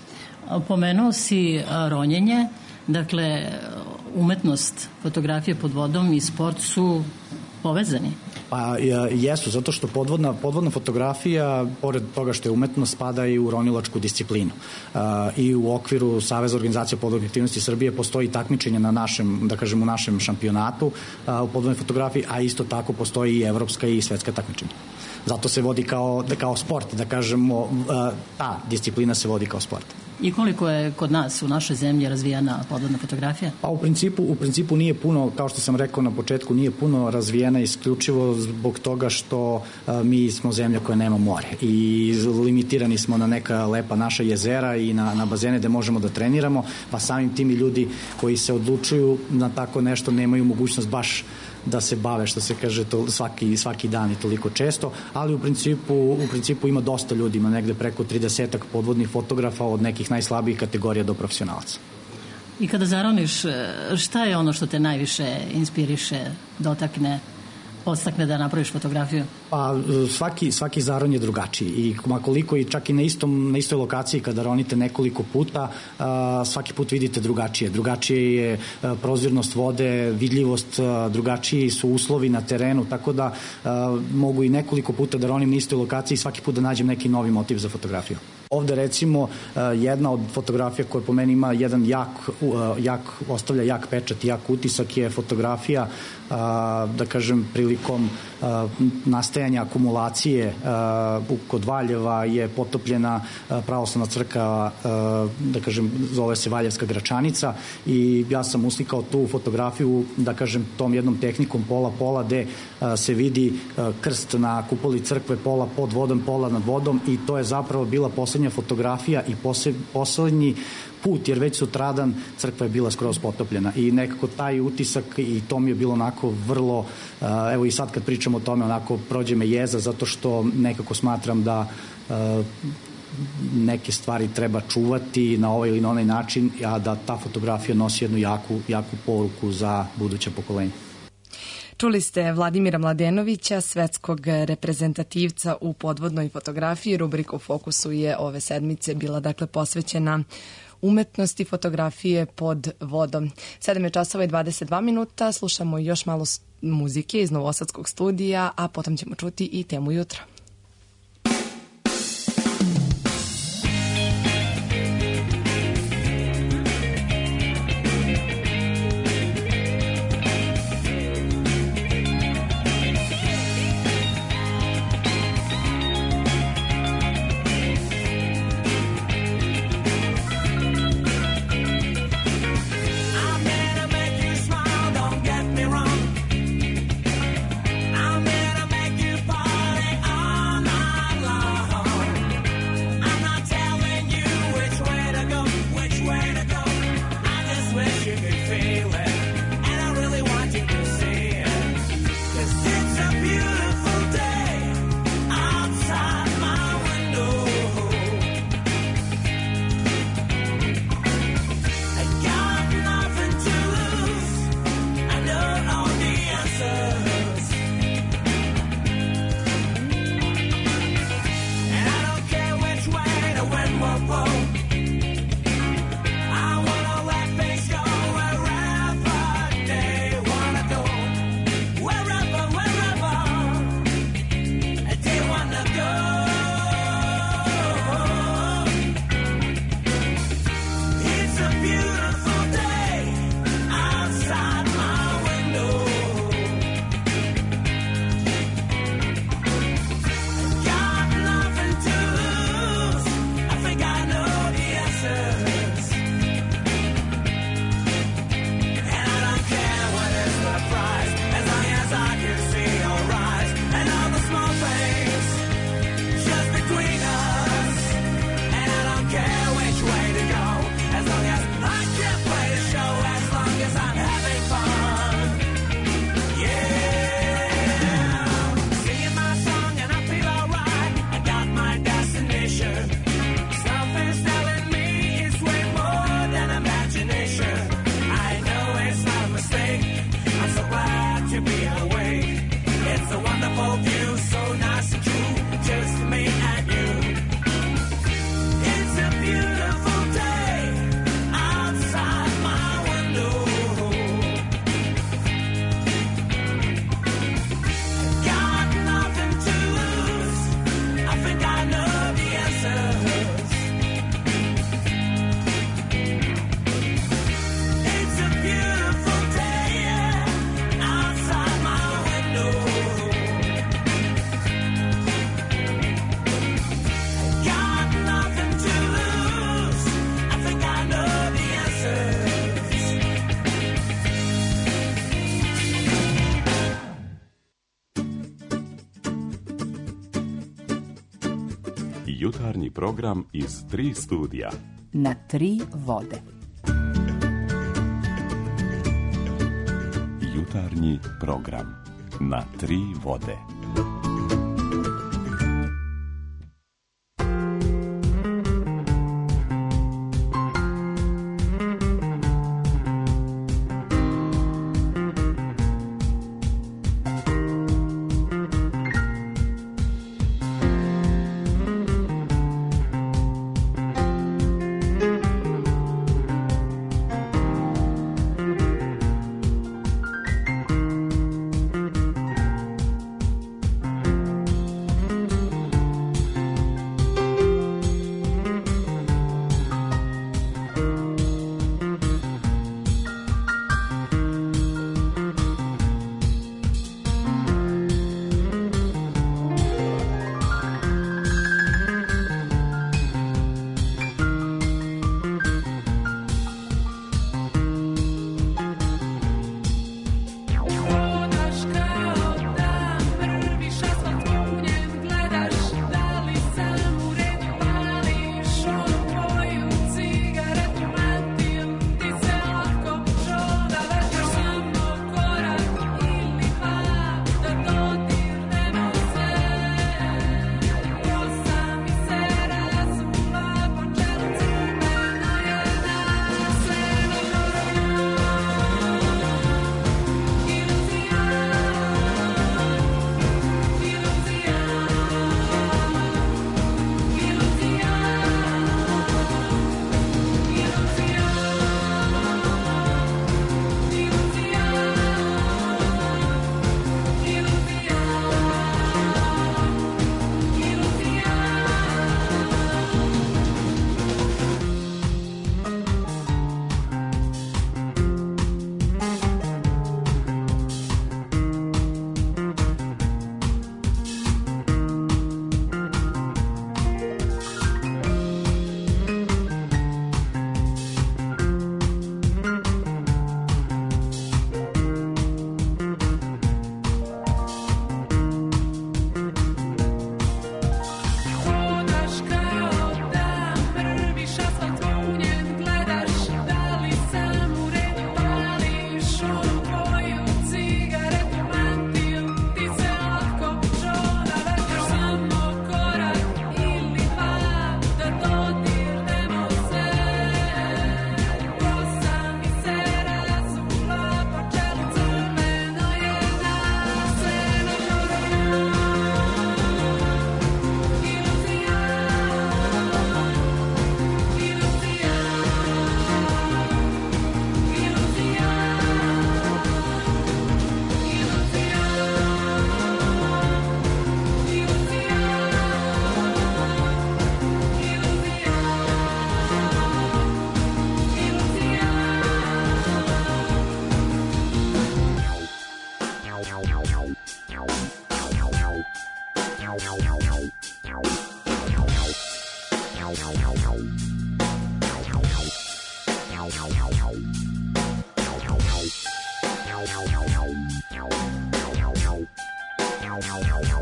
Pomenuo si ronjenje, dakle umetnost fotografije pod vodom i sport su povezani. Pa jesu, zato što podvodna, podvodna fotografija, pored toga što je umetnost, spada i u ronilačku disciplinu. Uh, I u okviru Saveza organizacije podvodne aktivnosti Srbije postoji takmičenje na našem, da kažem, u našem šampionatu uh, u podvodnoj fotografiji, a isto tako postoji i evropska i svetska takmičenja. Zato se vodi kao, kao sport, da kažemo, uh, ta disciplina se vodi kao sport. I koliko je kod nas u našoj zemlji razvijena podvodna fotografija? Pa u principu, u principu nije puno, kao što sam rekao na početku, nije puno razvijena isključivo zbog toga što a, mi smo zemlja koja nema more i limitirani smo na neka lepa naša jezera i na, na bazene gde možemo da treniramo, pa samim tim i ljudi koji se odlučuju na tako nešto nemaju mogućnost baš da se bave, što se kaže, to svaki, svaki dan i toliko često, ali u principu, u principu ima dosta ljudi, ima negde preko tridesetak podvodnih fotografa od nekih najslabijih kategorija do profesionalaca. I kada zaroniš, šta je ono što te najviše inspiriše, dotakne, podstakne da napraviš fotografiju? Pa svaki, svaki zaron je drugačiji i makoliko i čak i na, istom, na istoj lokaciji kada ronite nekoliko puta, a, svaki put vidite drugačije. Drugačije je a, prozirnost vode, vidljivost, a, drugačiji su uslovi na terenu, tako da a, mogu i nekoliko puta da ronim na istoj lokaciji i svaki put da nađem neki novi motiv za fotografiju. Ovde recimo jedna od fotografija koja po meni ima jedan jak, jak, ostavlja jak pečat i jak utisak je fotografija, da kažem, prilikom nastajanja akumulacije kod Valjeva je potopljena pravoslavna crkva, da kažem, zove se Valjevska Gračanica i ja sam uslikao tu fotografiju, da kažem, tom jednom tehnikom pola-pola gde se vidi krst na kupoli crkve, pola pod vodom, pola nad vodom i to je zapravo bila poslednja fotografija i poslednji put, jer već sutradan crkva je bila skroz potopljena i nekako taj utisak i to mi je bilo onako vrlo, evo i sad kad pričam o tome, onako prođe me jeza zato što nekako smatram da neke stvari treba čuvati na ovaj ili na onaj način, a da ta fotografija nosi jednu jaku, jaku poruku za buduće pokolenje. Čuli ste Vladimira Mladenovića, svetskog reprezentativca u podvodnoj fotografiji. Rubrika U fokusu je ove sedmice bila dakle posvećena umetnosti fotografije pod vodom. sedam je časova i dvadeset dva minuta, slušamo još malo muzike iz Novosadskog studija, a potom ćemo čuti i temu jutra. Jutarnji program iz tri studija. Na tri vode. Jutarnji program na tri vode.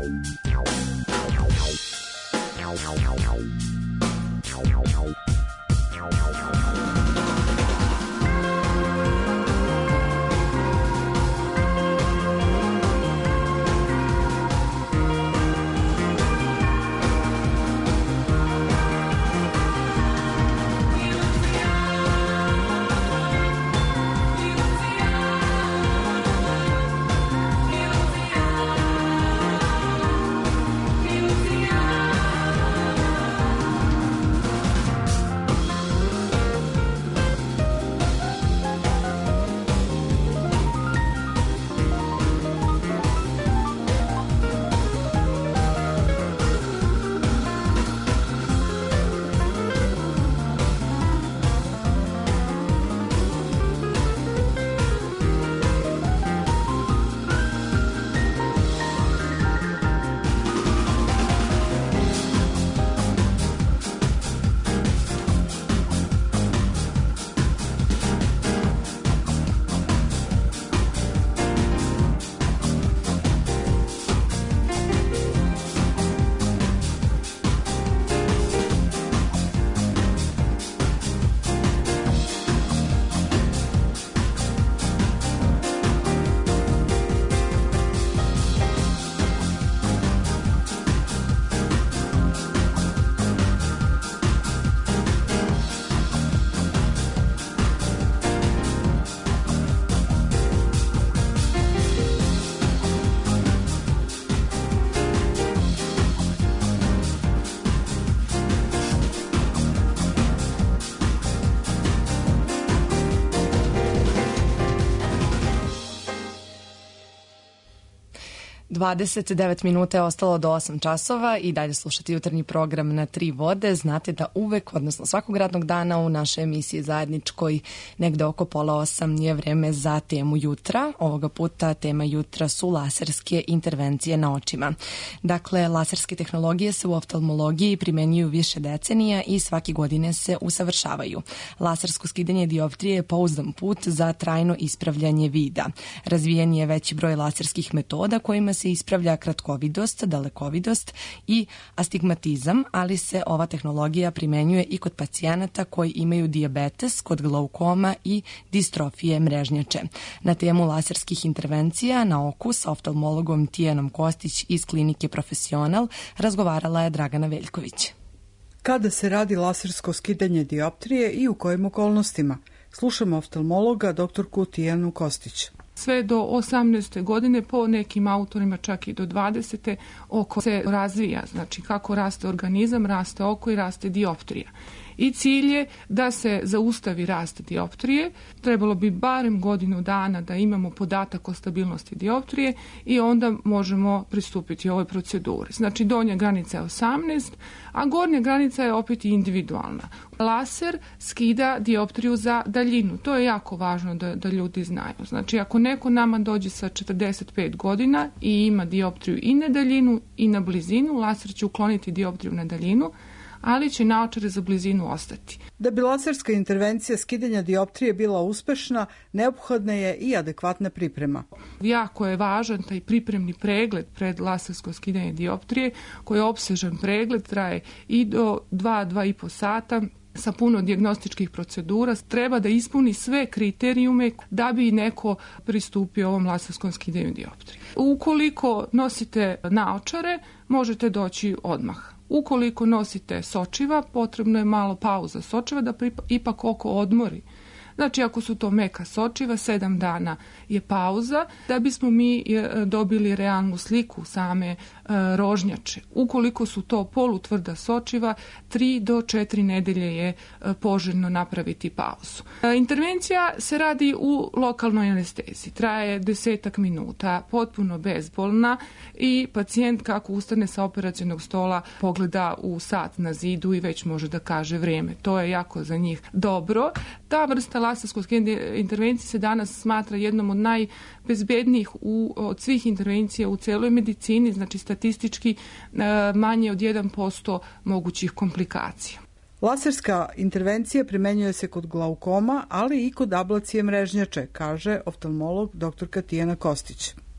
dvadeset devet minuta je ostalo do osam časova i dalje slušati jutarnji program na Tri vode. Znate da uvek, odnosno svakog radnog dana u našoj emisiji zajedničkoj negde oko pola osam je vreme za temu jutra. Ovoga puta tema jutra su laserske intervencije na očima. Dakle, laserske tehnologije se u oftalmologiji primenjuju više decenija i svake godine se usavršavaju. Lasersko skidanje dioptrije je pouzdan put za trajno ispravljanje vida. Razvijen je veći broj laserskih metoda kojima se ispravlja kratkovidost, dalekovidost i astigmatizam, ali se ova tehnologija primenjuje i kod pacijenata koji imaju dijabetes, kod glaukoma i distrofije mrežnjače. Na temu laserskih intervencija na oku sa oftalmologom Tijanom Kostić iz klinike Profesional razgovarala je Dragana Veljković. Kada se radi lasersko skidanje dioptrije i u kojim okolnostima? Slušamo oftalmologa doktorku Tijanu Kostić. Sve do osamnaeste godine, po nekim autorima čak i do dvadesete oko se razvija, znači kako raste organizam, raste oko i raste dioptrija. I cilj je da se zaustavi rast dioptrije. Trebalo bi barem godinu dana da imamo podatak o stabilnosti dioptrije i onda možemo pristupiti ovoj proceduri. Znači donja granica je osamnaest, a gornja granica je opet individualna. Laser skida dioptriju za daljinu. To je jako važno da, da ljudi znaju. Znači ako neko nama dođe sa četrdeset pet godina i ima dioptriju i na daljinu i na blizinu, laser će ukloniti dioptriju na daljinu, ali će naočare za blizinu ostati. Da bi laserska intervencija skidanja dioptrije bila uspešna, neophodna je i adekvatna priprema. Jako je važan taj pripremni pregled pred lasersko skidanje dioptrije, koji je opsežan pregled, traje i do dva, dva i po sata, sa puno dijagnostičkih procedura. Treba da ispuni sve kriterijume da bi neko pristupio ovom laserskom skidanju dioptrije. Ukoliko nosite naočare, možete doći odmah. Ukoliko nosite sočiva, potrebno je malo pauza sočiva da ipak oko odmori. Znači, ako su to meka sočiva, sedam dana je pauza da bismo mi dobili realnu sliku same rožnjače. Ukoliko su to polutvrda sočiva, tri do četiri nedelje je poželjno napraviti pauzu. Intervencija se radi u lokalnoj anesteziji. Traje desetak minuta, potpuno bezbolna i pacijent kako ustane sa operacionog stola pogleda u sat na zidu i već može da kaže vrijeme. To je jako za njih dobro. Ta vrsta laserskog skidanja intervencije se danas smatra jednom od najbezbednijih u, od svih intervencija u celoj medicini, znači statistički manje od jedan posto mogućih komplikacija. Laserska intervencija primenjuje se kod glaukoma, ali i kod ablacije mrežnjače, kaže oftalmolog doktorka Tijana Kostić.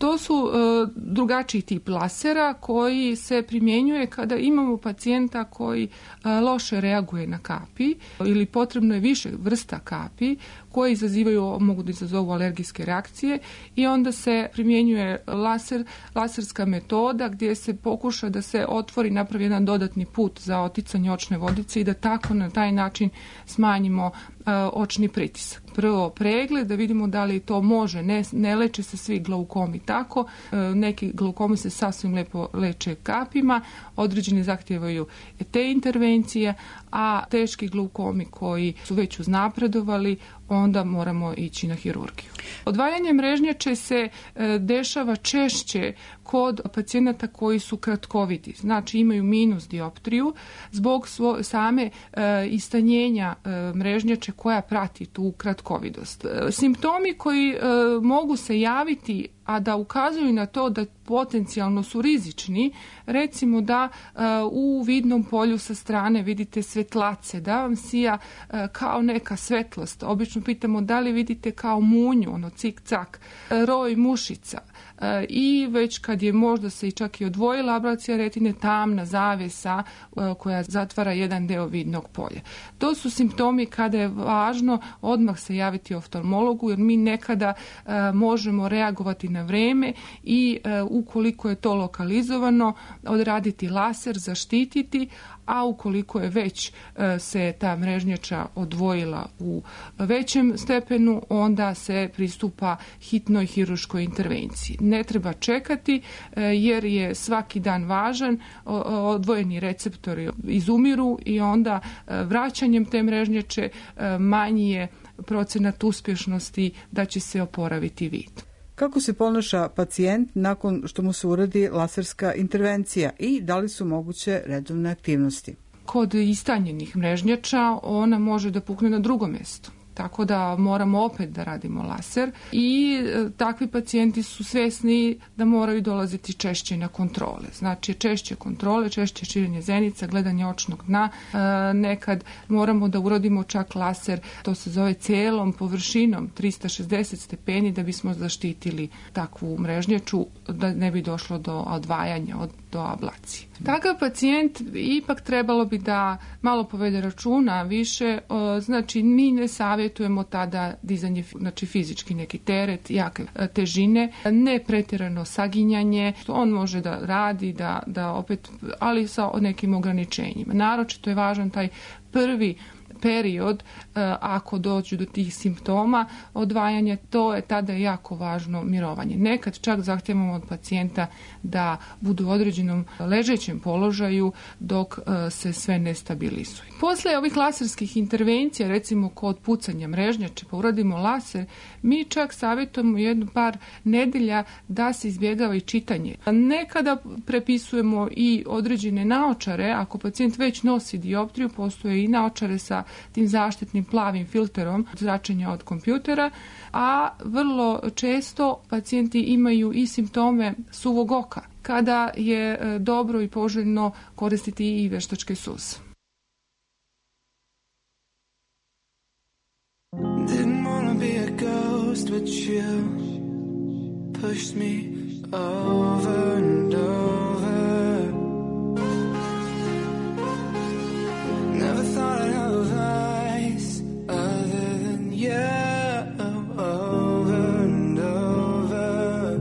To su e, drugačiji tip lasera koji se primjenjuje kada imamo pacijenta koji e, loše reaguje na kapi ili potrebno je više vrsta kapi koje izazivaju, mogu da izazovu alergijske reakcije i onda se primjenjuje laser, laserska metoda gdje se pokuša da se otvori, napravi jedan dodatni put za oticanje očne vodice i da tako na taj način smanjimo uh, očni pritisak. Prvo pregled da vidimo da li to može, ne, ne leče se svi glaukomi tako, uh, neki glaukomi se sasvim lepo leče kapima, određeni zahtijevaju te intervencije, a teški glaukomi koji su već uznapredovali onda moramo ići na hirurgiju. Odvajanje mrežnjače se e, dešava češće kod pacijenata koji su kratkovidi, znači imaju minus dioptriju zbog svo, same e, istanjenja e, mrežnjače koja prati tu kratkovidost. E, simptomi koji e, mogu se javiti a da ukazuju na to da potencijalno su rizični, recimo da uh, u vidnom polju sa strane vidite svetlace, da vam sija uh, kao neka svetlost. Obično pitamo da li vidite kao munju, ono cik-cak, uh, roj mušica. Uh, I već kad je možda se i čak i odvojila ablacija retine, tamna zavjesa uh, koja zatvara jedan deo vidnog polja. To su simptomi kada je važno odmah se javiti oftalmologu jer mi nekada uh, možemo reagovati na vreme i e, ukoliko je to lokalizovano odraditi laser, zaštititi, a ukoliko je već e, se ta mrežnjača odvojila u većem stepenu, onda se pristupa hitnoj hirurškoj intervenciji. Ne treba čekati e, jer je svaki dan važan, o, odvojeni receptori izumiru i onda e, vraćanjem te mrežnjače e, manji je procenat uspješnosti da će se oporaviti vid. Kako se ponaša pacijent nakon što mu se uradi laserska intervencija i da li su moguće redovne aktivnosti? Kod istanjenih mrežnjača ona može da pukne na drugom mjestu. Tako da moramo opet da radimo laser i e, takvi pacijenti su svjesni da moraju dolaziti češće na kontrole. Znači češće kontrole, češće širenje zenica, gledanje očnog dna. E, nekad moramo da uradimo čak laser, to se zove cijelom površinom trista šezdeset stepeni da bismo zaštitili takvu mrežnjaču da ne bi došlo do odvajanja od do ablacije. Takav pacijent ipak trebalo bi da malo povede računa više, znači mi ne savjetujemo tada dizanje, znači fizički neki teret, jake težine, ne pretjerano saginjanje, on može da radi, da, da opet, ali sa nekim ograničenjima. Naročito je važan taj prvi period, ako dođu do tih simptoma odvajanja, to je tada jako važno mirovanje. Nekad čak zahtijevamo od pacijenta da budu u određenom ležećem položaju dok se sve ne stabilizuje. Poslije ovih laserskih intervencija, recimo kod pucanja mrežnjače, pa uradimo laser, mi čak savjetujemo jednu par nedelja da se izbjegava i čitanje. Nekada prepisujemo i određene naočare, ako pacijent već nosi dioptriju, postoje i naočare sa tim zaštitnim plavim filterom zračenja od kompjutera, a vrlo često pacijenti imaju i simptome suvog oka, kada je dobro i poželjno koristiti i veštačke suze. Didn't wanna be a ghost, but you pushed me over and over. Never thought I'd have a vice other than you. Over and over.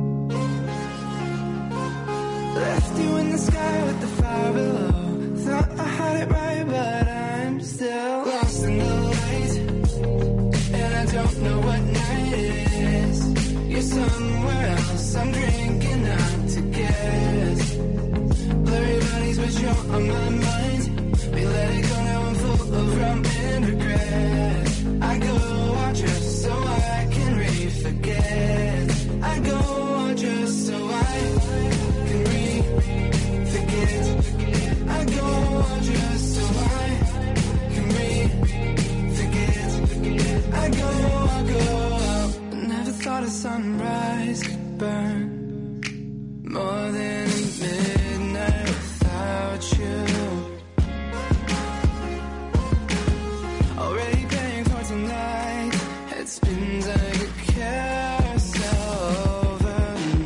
Left you in the sky with the fire below. Thought I had it right, but I'm still lost in the light. And I don't know what night it is. You're somewhere else, I'm drinking out to guess. Blurry bodies, but you're on my mind. We let it go, now I'm full of rum and regret. I go out just so I can re-forget. I go out just so I can re-forget. I go out just so I can re-forget. I go, I go out. Never thought a sunrise could burn more than a midnight without you. Already paying for tonight. It spins like a carousel over and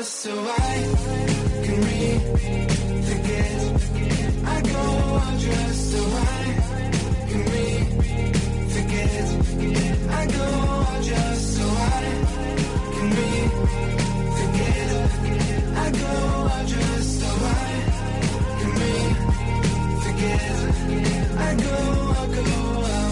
just so I can re-forget. I go out just so I can re-forget. I go out just so I can re-forget. I go out just so I can re-forget. I go, I go out.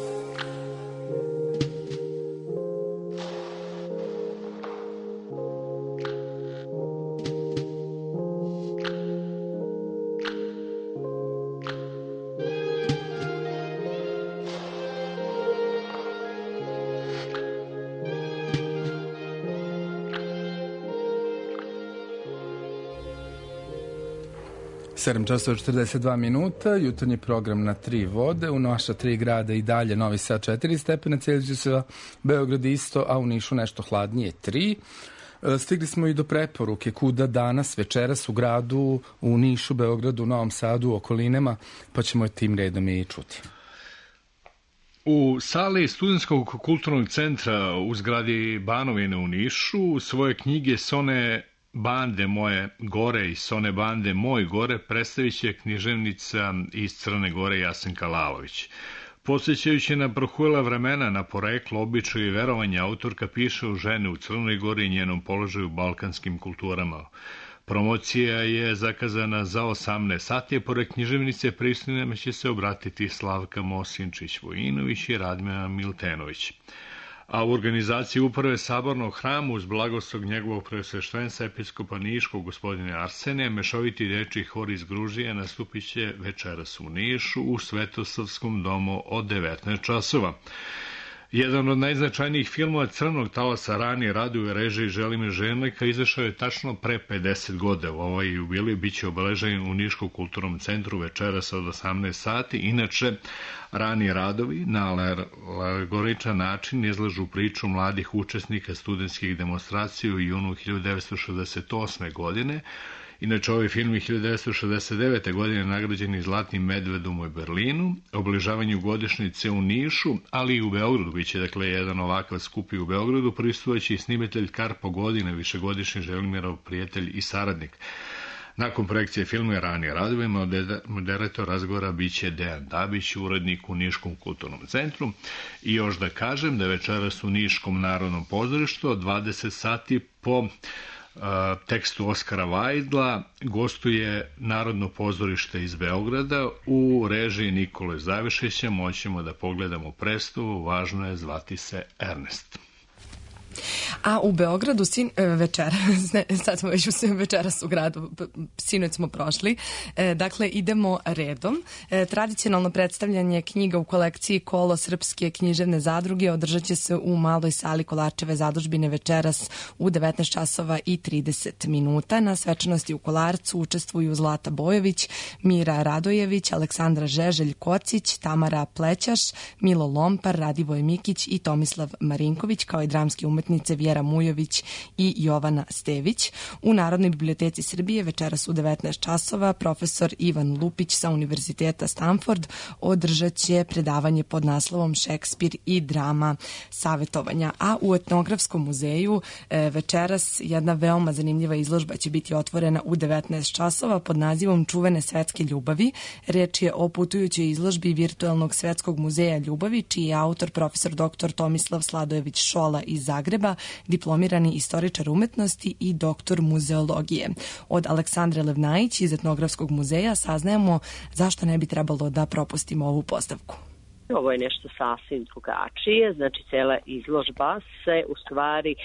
sedam časova četrdeset dva minuta, jutarnji program na tri vode, u naša tri grada i dalje Novi Sad četiri stepena Celzijusa, Beograd isto, a u Nišu nešto hladnije tri. Stigli smo i do preporuke kuda danas, večeras u gradu, u Nišu, Beogradu, Novom Sadu, u okolinama, pa ćemo tim redom i čuti. U sali Studentskog kulturnog centra u zgradi Banovine u Nišu svoje knjige Sone bande moje gore i Sone bande moj gore predstavit će književnica iz Crne Gore Jasenka Lalović. Podsjećajući na prohujela vremena, na poreklo, običaje i verovanja, autorka piše o žene u Crnoj Gori i njenom položaju u balkanskim kulturama. Promocija je zakazana za osamnaest sati, a pored književnice prisutnima će se obratiti Slavka Mosinčić-Vojinović i Radmila Miltenović. A u organizaciji uprave Sabornog hrama uz blagoslov njegovog preosveštenstva episkopa Niškog gospodine Arsenija, mešoviti dečiji hor iz Gružije nastupit će večeras u Nišu u Svetosavskom domu od devetnaest časova. Jedan od najznačajnijih filmova Crnog talasa ranije Raduje režiji Želimir Ženlika izašao je tačno pre pedeset godina. Ovaj jubilej biće obeležen u Niškom kulturnom centru večeras od osamnaest sati. Inače, rani radovi na alegoričan način izlažu priču mladih učesnika studentskih demonstracija u junu hiljadu devetsto šezdeset osme. godine. Inače, ovaj film je hiljadu devetsto šezdeset devete. godine nagrađen i Zlatnim medvedom u Berlinu, obližavanju godišnjice u Nišu, ali i u Beogradu. Biće, dakle, jedan ovakav skup i u Beogradu, prisutovaće i snimatelj Karpo Godine, višegodišnji Želimirov prijatelj i saradnik. Nakon projekcije filma Rani radovima, moderator razgovora biće Dejan Dabić, urednik u Niškom kulturnom centru. I još da kažem da večeras u Niškom narodnom pozorištu od dvadeset sati po tekstu Oskara Vajdla gostuje Narodno pozorište iz Beograda u režiji Nikole Zavišića. Moćemo da pogledamo predstavu, važno je zvati se Ernest. A u Beogradu sin, večera, ne, sad smo već u večeras u gradu, sinoć smo prošli, e, dakle idemo redom. E, tradicionalno predstavljanje knjiga u kolekciji Kolo Srpske književne zadruge održat će se u maloj sali Kolarčeve zadužbine večeras u devetnaest časova i trideset minuta. Na svečanosti u Kolarcu učestvuju Zlata Bojović, Mira Radojević, Aleksandra Žeželj Kocić, Tamara Plećaš, Milo Lompar, Radivoj Mikić i Tomislav Marinković, kao i dramski umetnice Vjera Mujović i Jovana Stević. U Narodnoj biblioteci Srbije večeras u devetnaest časova profesor Ivan Lupić sa Univerziteta Stanford održat će predavanje pod naslovom Šekspir i drama savjetovanja. A u Etnografskom muzeju večeras jedna veoma zanimljiva izložba će biti otvorena u devetnaest časova pod nazivom Čuvene svetske ljubavi. Reč je o putujućoj izložbi Virtualnog svetskog muzeja ljubavi, čiji je autor profesor doktor Tomislav Sladojević Šola iz Zagreba, diplomirani istoričar umetnosti i doktor muzeologije. Od Aleksandre Levnajić iz Etnografskog muzeja saznajemo zašto ne bi trebalo da propustimo ovu postavku. Ovo je nešto sasvim drugačije, znači cela izložba se u stvari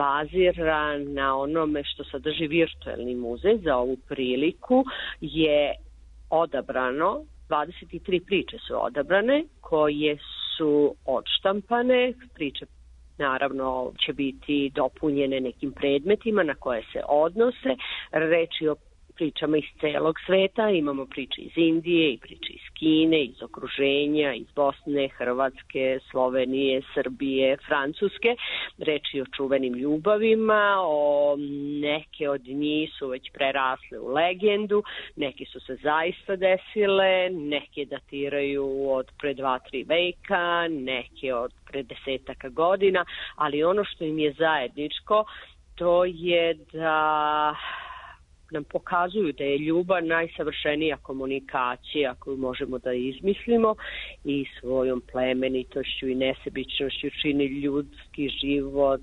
bazira na onome što sadrži virtualni muzej. Za ovu priliku je odabrano, dvadeset tri priče su odabrane, koje su odštampane, priče naravno će biti dopunjene nekim predmetima na koje se odnose. Reč je o pričama iz celog sveta, imamo priče iz Indije i priče iz Kine, iz okruženja, iz Bosne, Hrvatske, Slovenije, Srbije, Francuske. Reč je o čuvenim ljubavima, o neke od njih su već prerasle u legendu, neke su se zaista desile, neke datiraju od pre dva, tri veka, neke od pre desetaka godina, ali ono što im je zajedničko to je da nam pokazuju da je ljubav najsavršenija komunikacija koju možemo da izmislimo i svojom plemenitošću i nesebičnošću čini ljudski život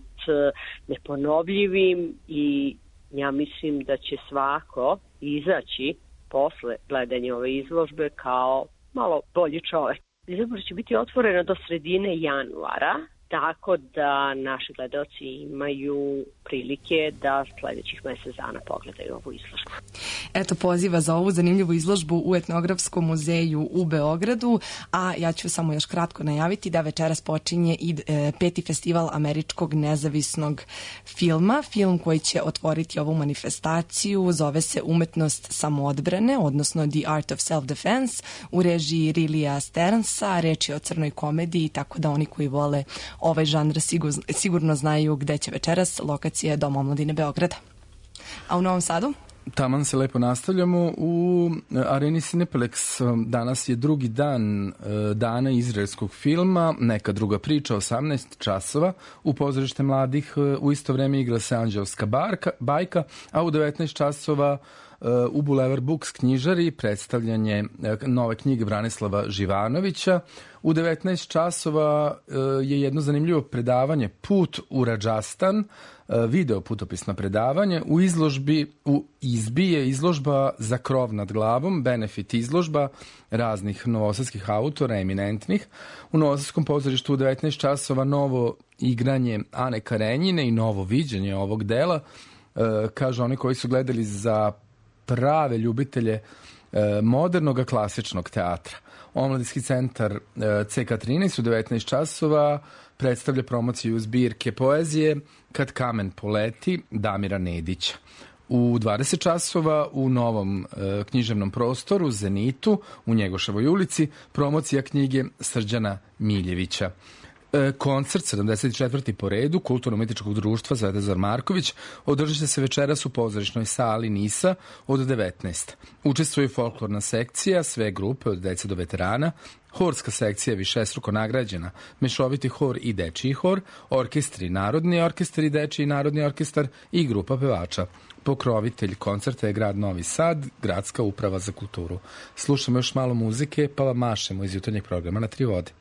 neponovljivim i ja mislim da će svako izaći posle gledanja ove izložbe kao malo bolji čovek. Izložba će biti otvorena do sredine januara, tako da naši gledaoci imaju prilike da sledećih mesec dana pogledaju ovu izložbu. Eto poziva za ovu zanimljivu izložbu u Etnografskom muzeju u Beogradu, a ja ću samo još kratko najaviti da večeras počinje i e, peti festival američkog nezavisnog filma. Film koji će otvoriti ovu manifestaciju zove se Umetnost samoodbrane, odnosno The Art of Self-Defense, u režiji Rilija Sternsa. Reč je o crnoj komediji, tako da oni koji vole ovaj žanr sigurno, sigurno znaju gde će večeras. Lokacija je Dom omladine Beograda. A u Novom Sadu? Taman se lepo nastavljamo. U areni Cineplex danas je drugi dan dana izraelskog filma, Neka druga priča, osamnaest časova. U pozorište mladih u isto vreme igra se Anđelska barka, bajka, a u devetnaest časova u Boulevard Books knjižari predstavljanje nove knjige Branislava Živanovića. U devetnaest časova je jedno zanimljivo predavanje Put u Radžastan, video putopisno predavanje. U izložbi, u izbi je izložba Za krov nad glavom, benefit izložba raznih novosadskih autora, eminentnih. U Novosadskom pozorištu u devetnaest časova novo igranje Ane Karenjine i novo viđenje ovog dela. Kažu oni koji su gledali za prave ljubitelje modernog klasičnog teatra. Omladinski centar C K trinaest u devetnaest časova predstavlja promociju zbirke poezije Kad kamen poleti Damira Nedića. U dvadeset časova u novom e, književnom prostoru Zenitu u Njegoševoj ulici promocija knjige Srđana Miljevića. E, koncert sedamdeset četvrti po redu Kulturno-umetničkog društva Svetozar Marković održat će se večeras u pozorišnoj sali Nisa od devetnaest. Učestvuje folklorna sekcija, sve grupe od dece do veterana, horska sekcija višestruko nagrađena, mešoviti hor i dečiji hor, orkestri, narodni orkestar i dečiji narodni orkestar i grupa pevača. Pokrovitelj koncerta je grad Novi Sad, Gradska uprava za kulturu. Slušamo još malo muzike, pa vam mašemo iz jutarnjeg programa na Tri vode.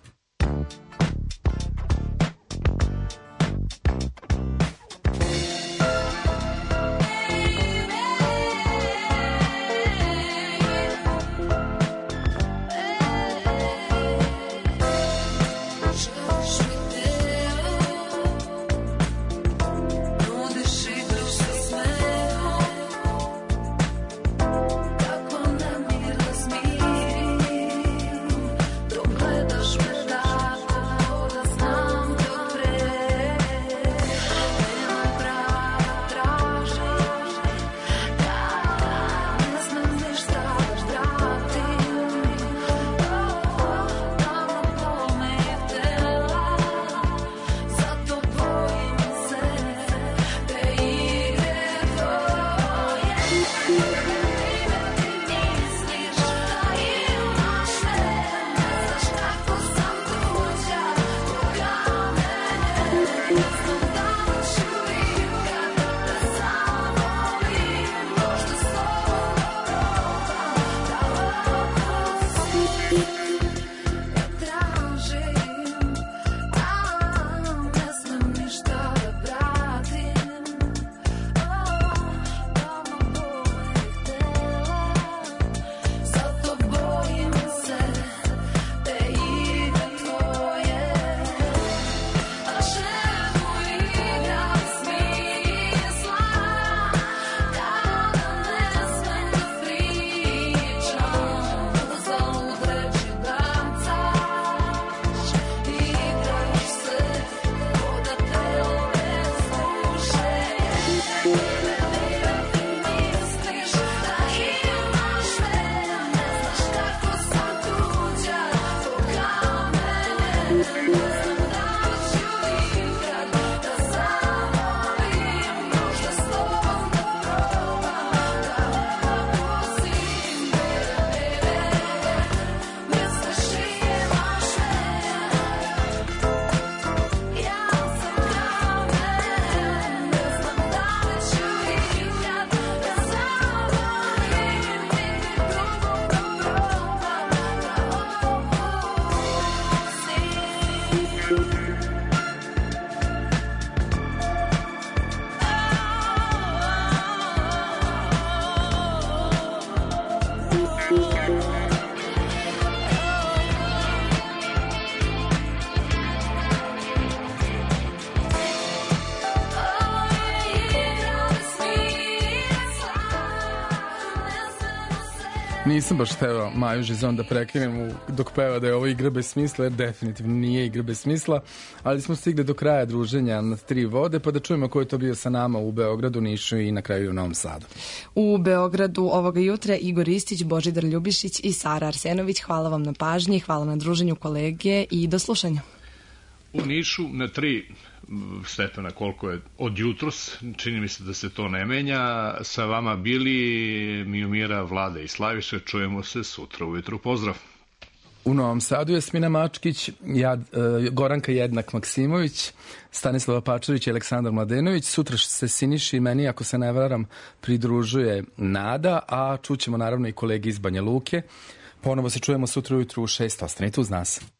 Gledaš me tako Nisam baš hteo Maju Žizon da prekinem dok peva da je ovo igra bez smisla, jer definitivno nije igra bez smisla, ali smo stigli do kraja druženja na Tri vode, pa da čujemo ko je to bio sa nama u Beogradu, Nišu i na kraju u Novom Sadu. U Beogradu ovoga jutra Igor Istić, Božidar Ljubišić i Sara Arsenović. Hvala vam na pažnji, hvala na druženju kolege i do slušanja. U Nišu na tri stepena koliko je od jutros, čini mi se da se to ne menja. Sa vama bili Mijomira, Vlada i Slaviša, čujemo se sutra ujutru. Pozdrav! U Novom Sadu Jasmina Mačkić, Jad, uh, Goranka Jednak Maksimović, Stanislava Pačarić i Aleksandar Mladenović. Sutra se Siniši i meni, ako se ne varam, pridružuje Nada, a čućemo naravno i kolegi iz Banja Luke. Ponovo se čujemo sutra ujutru u šest. Ostanite uz nas.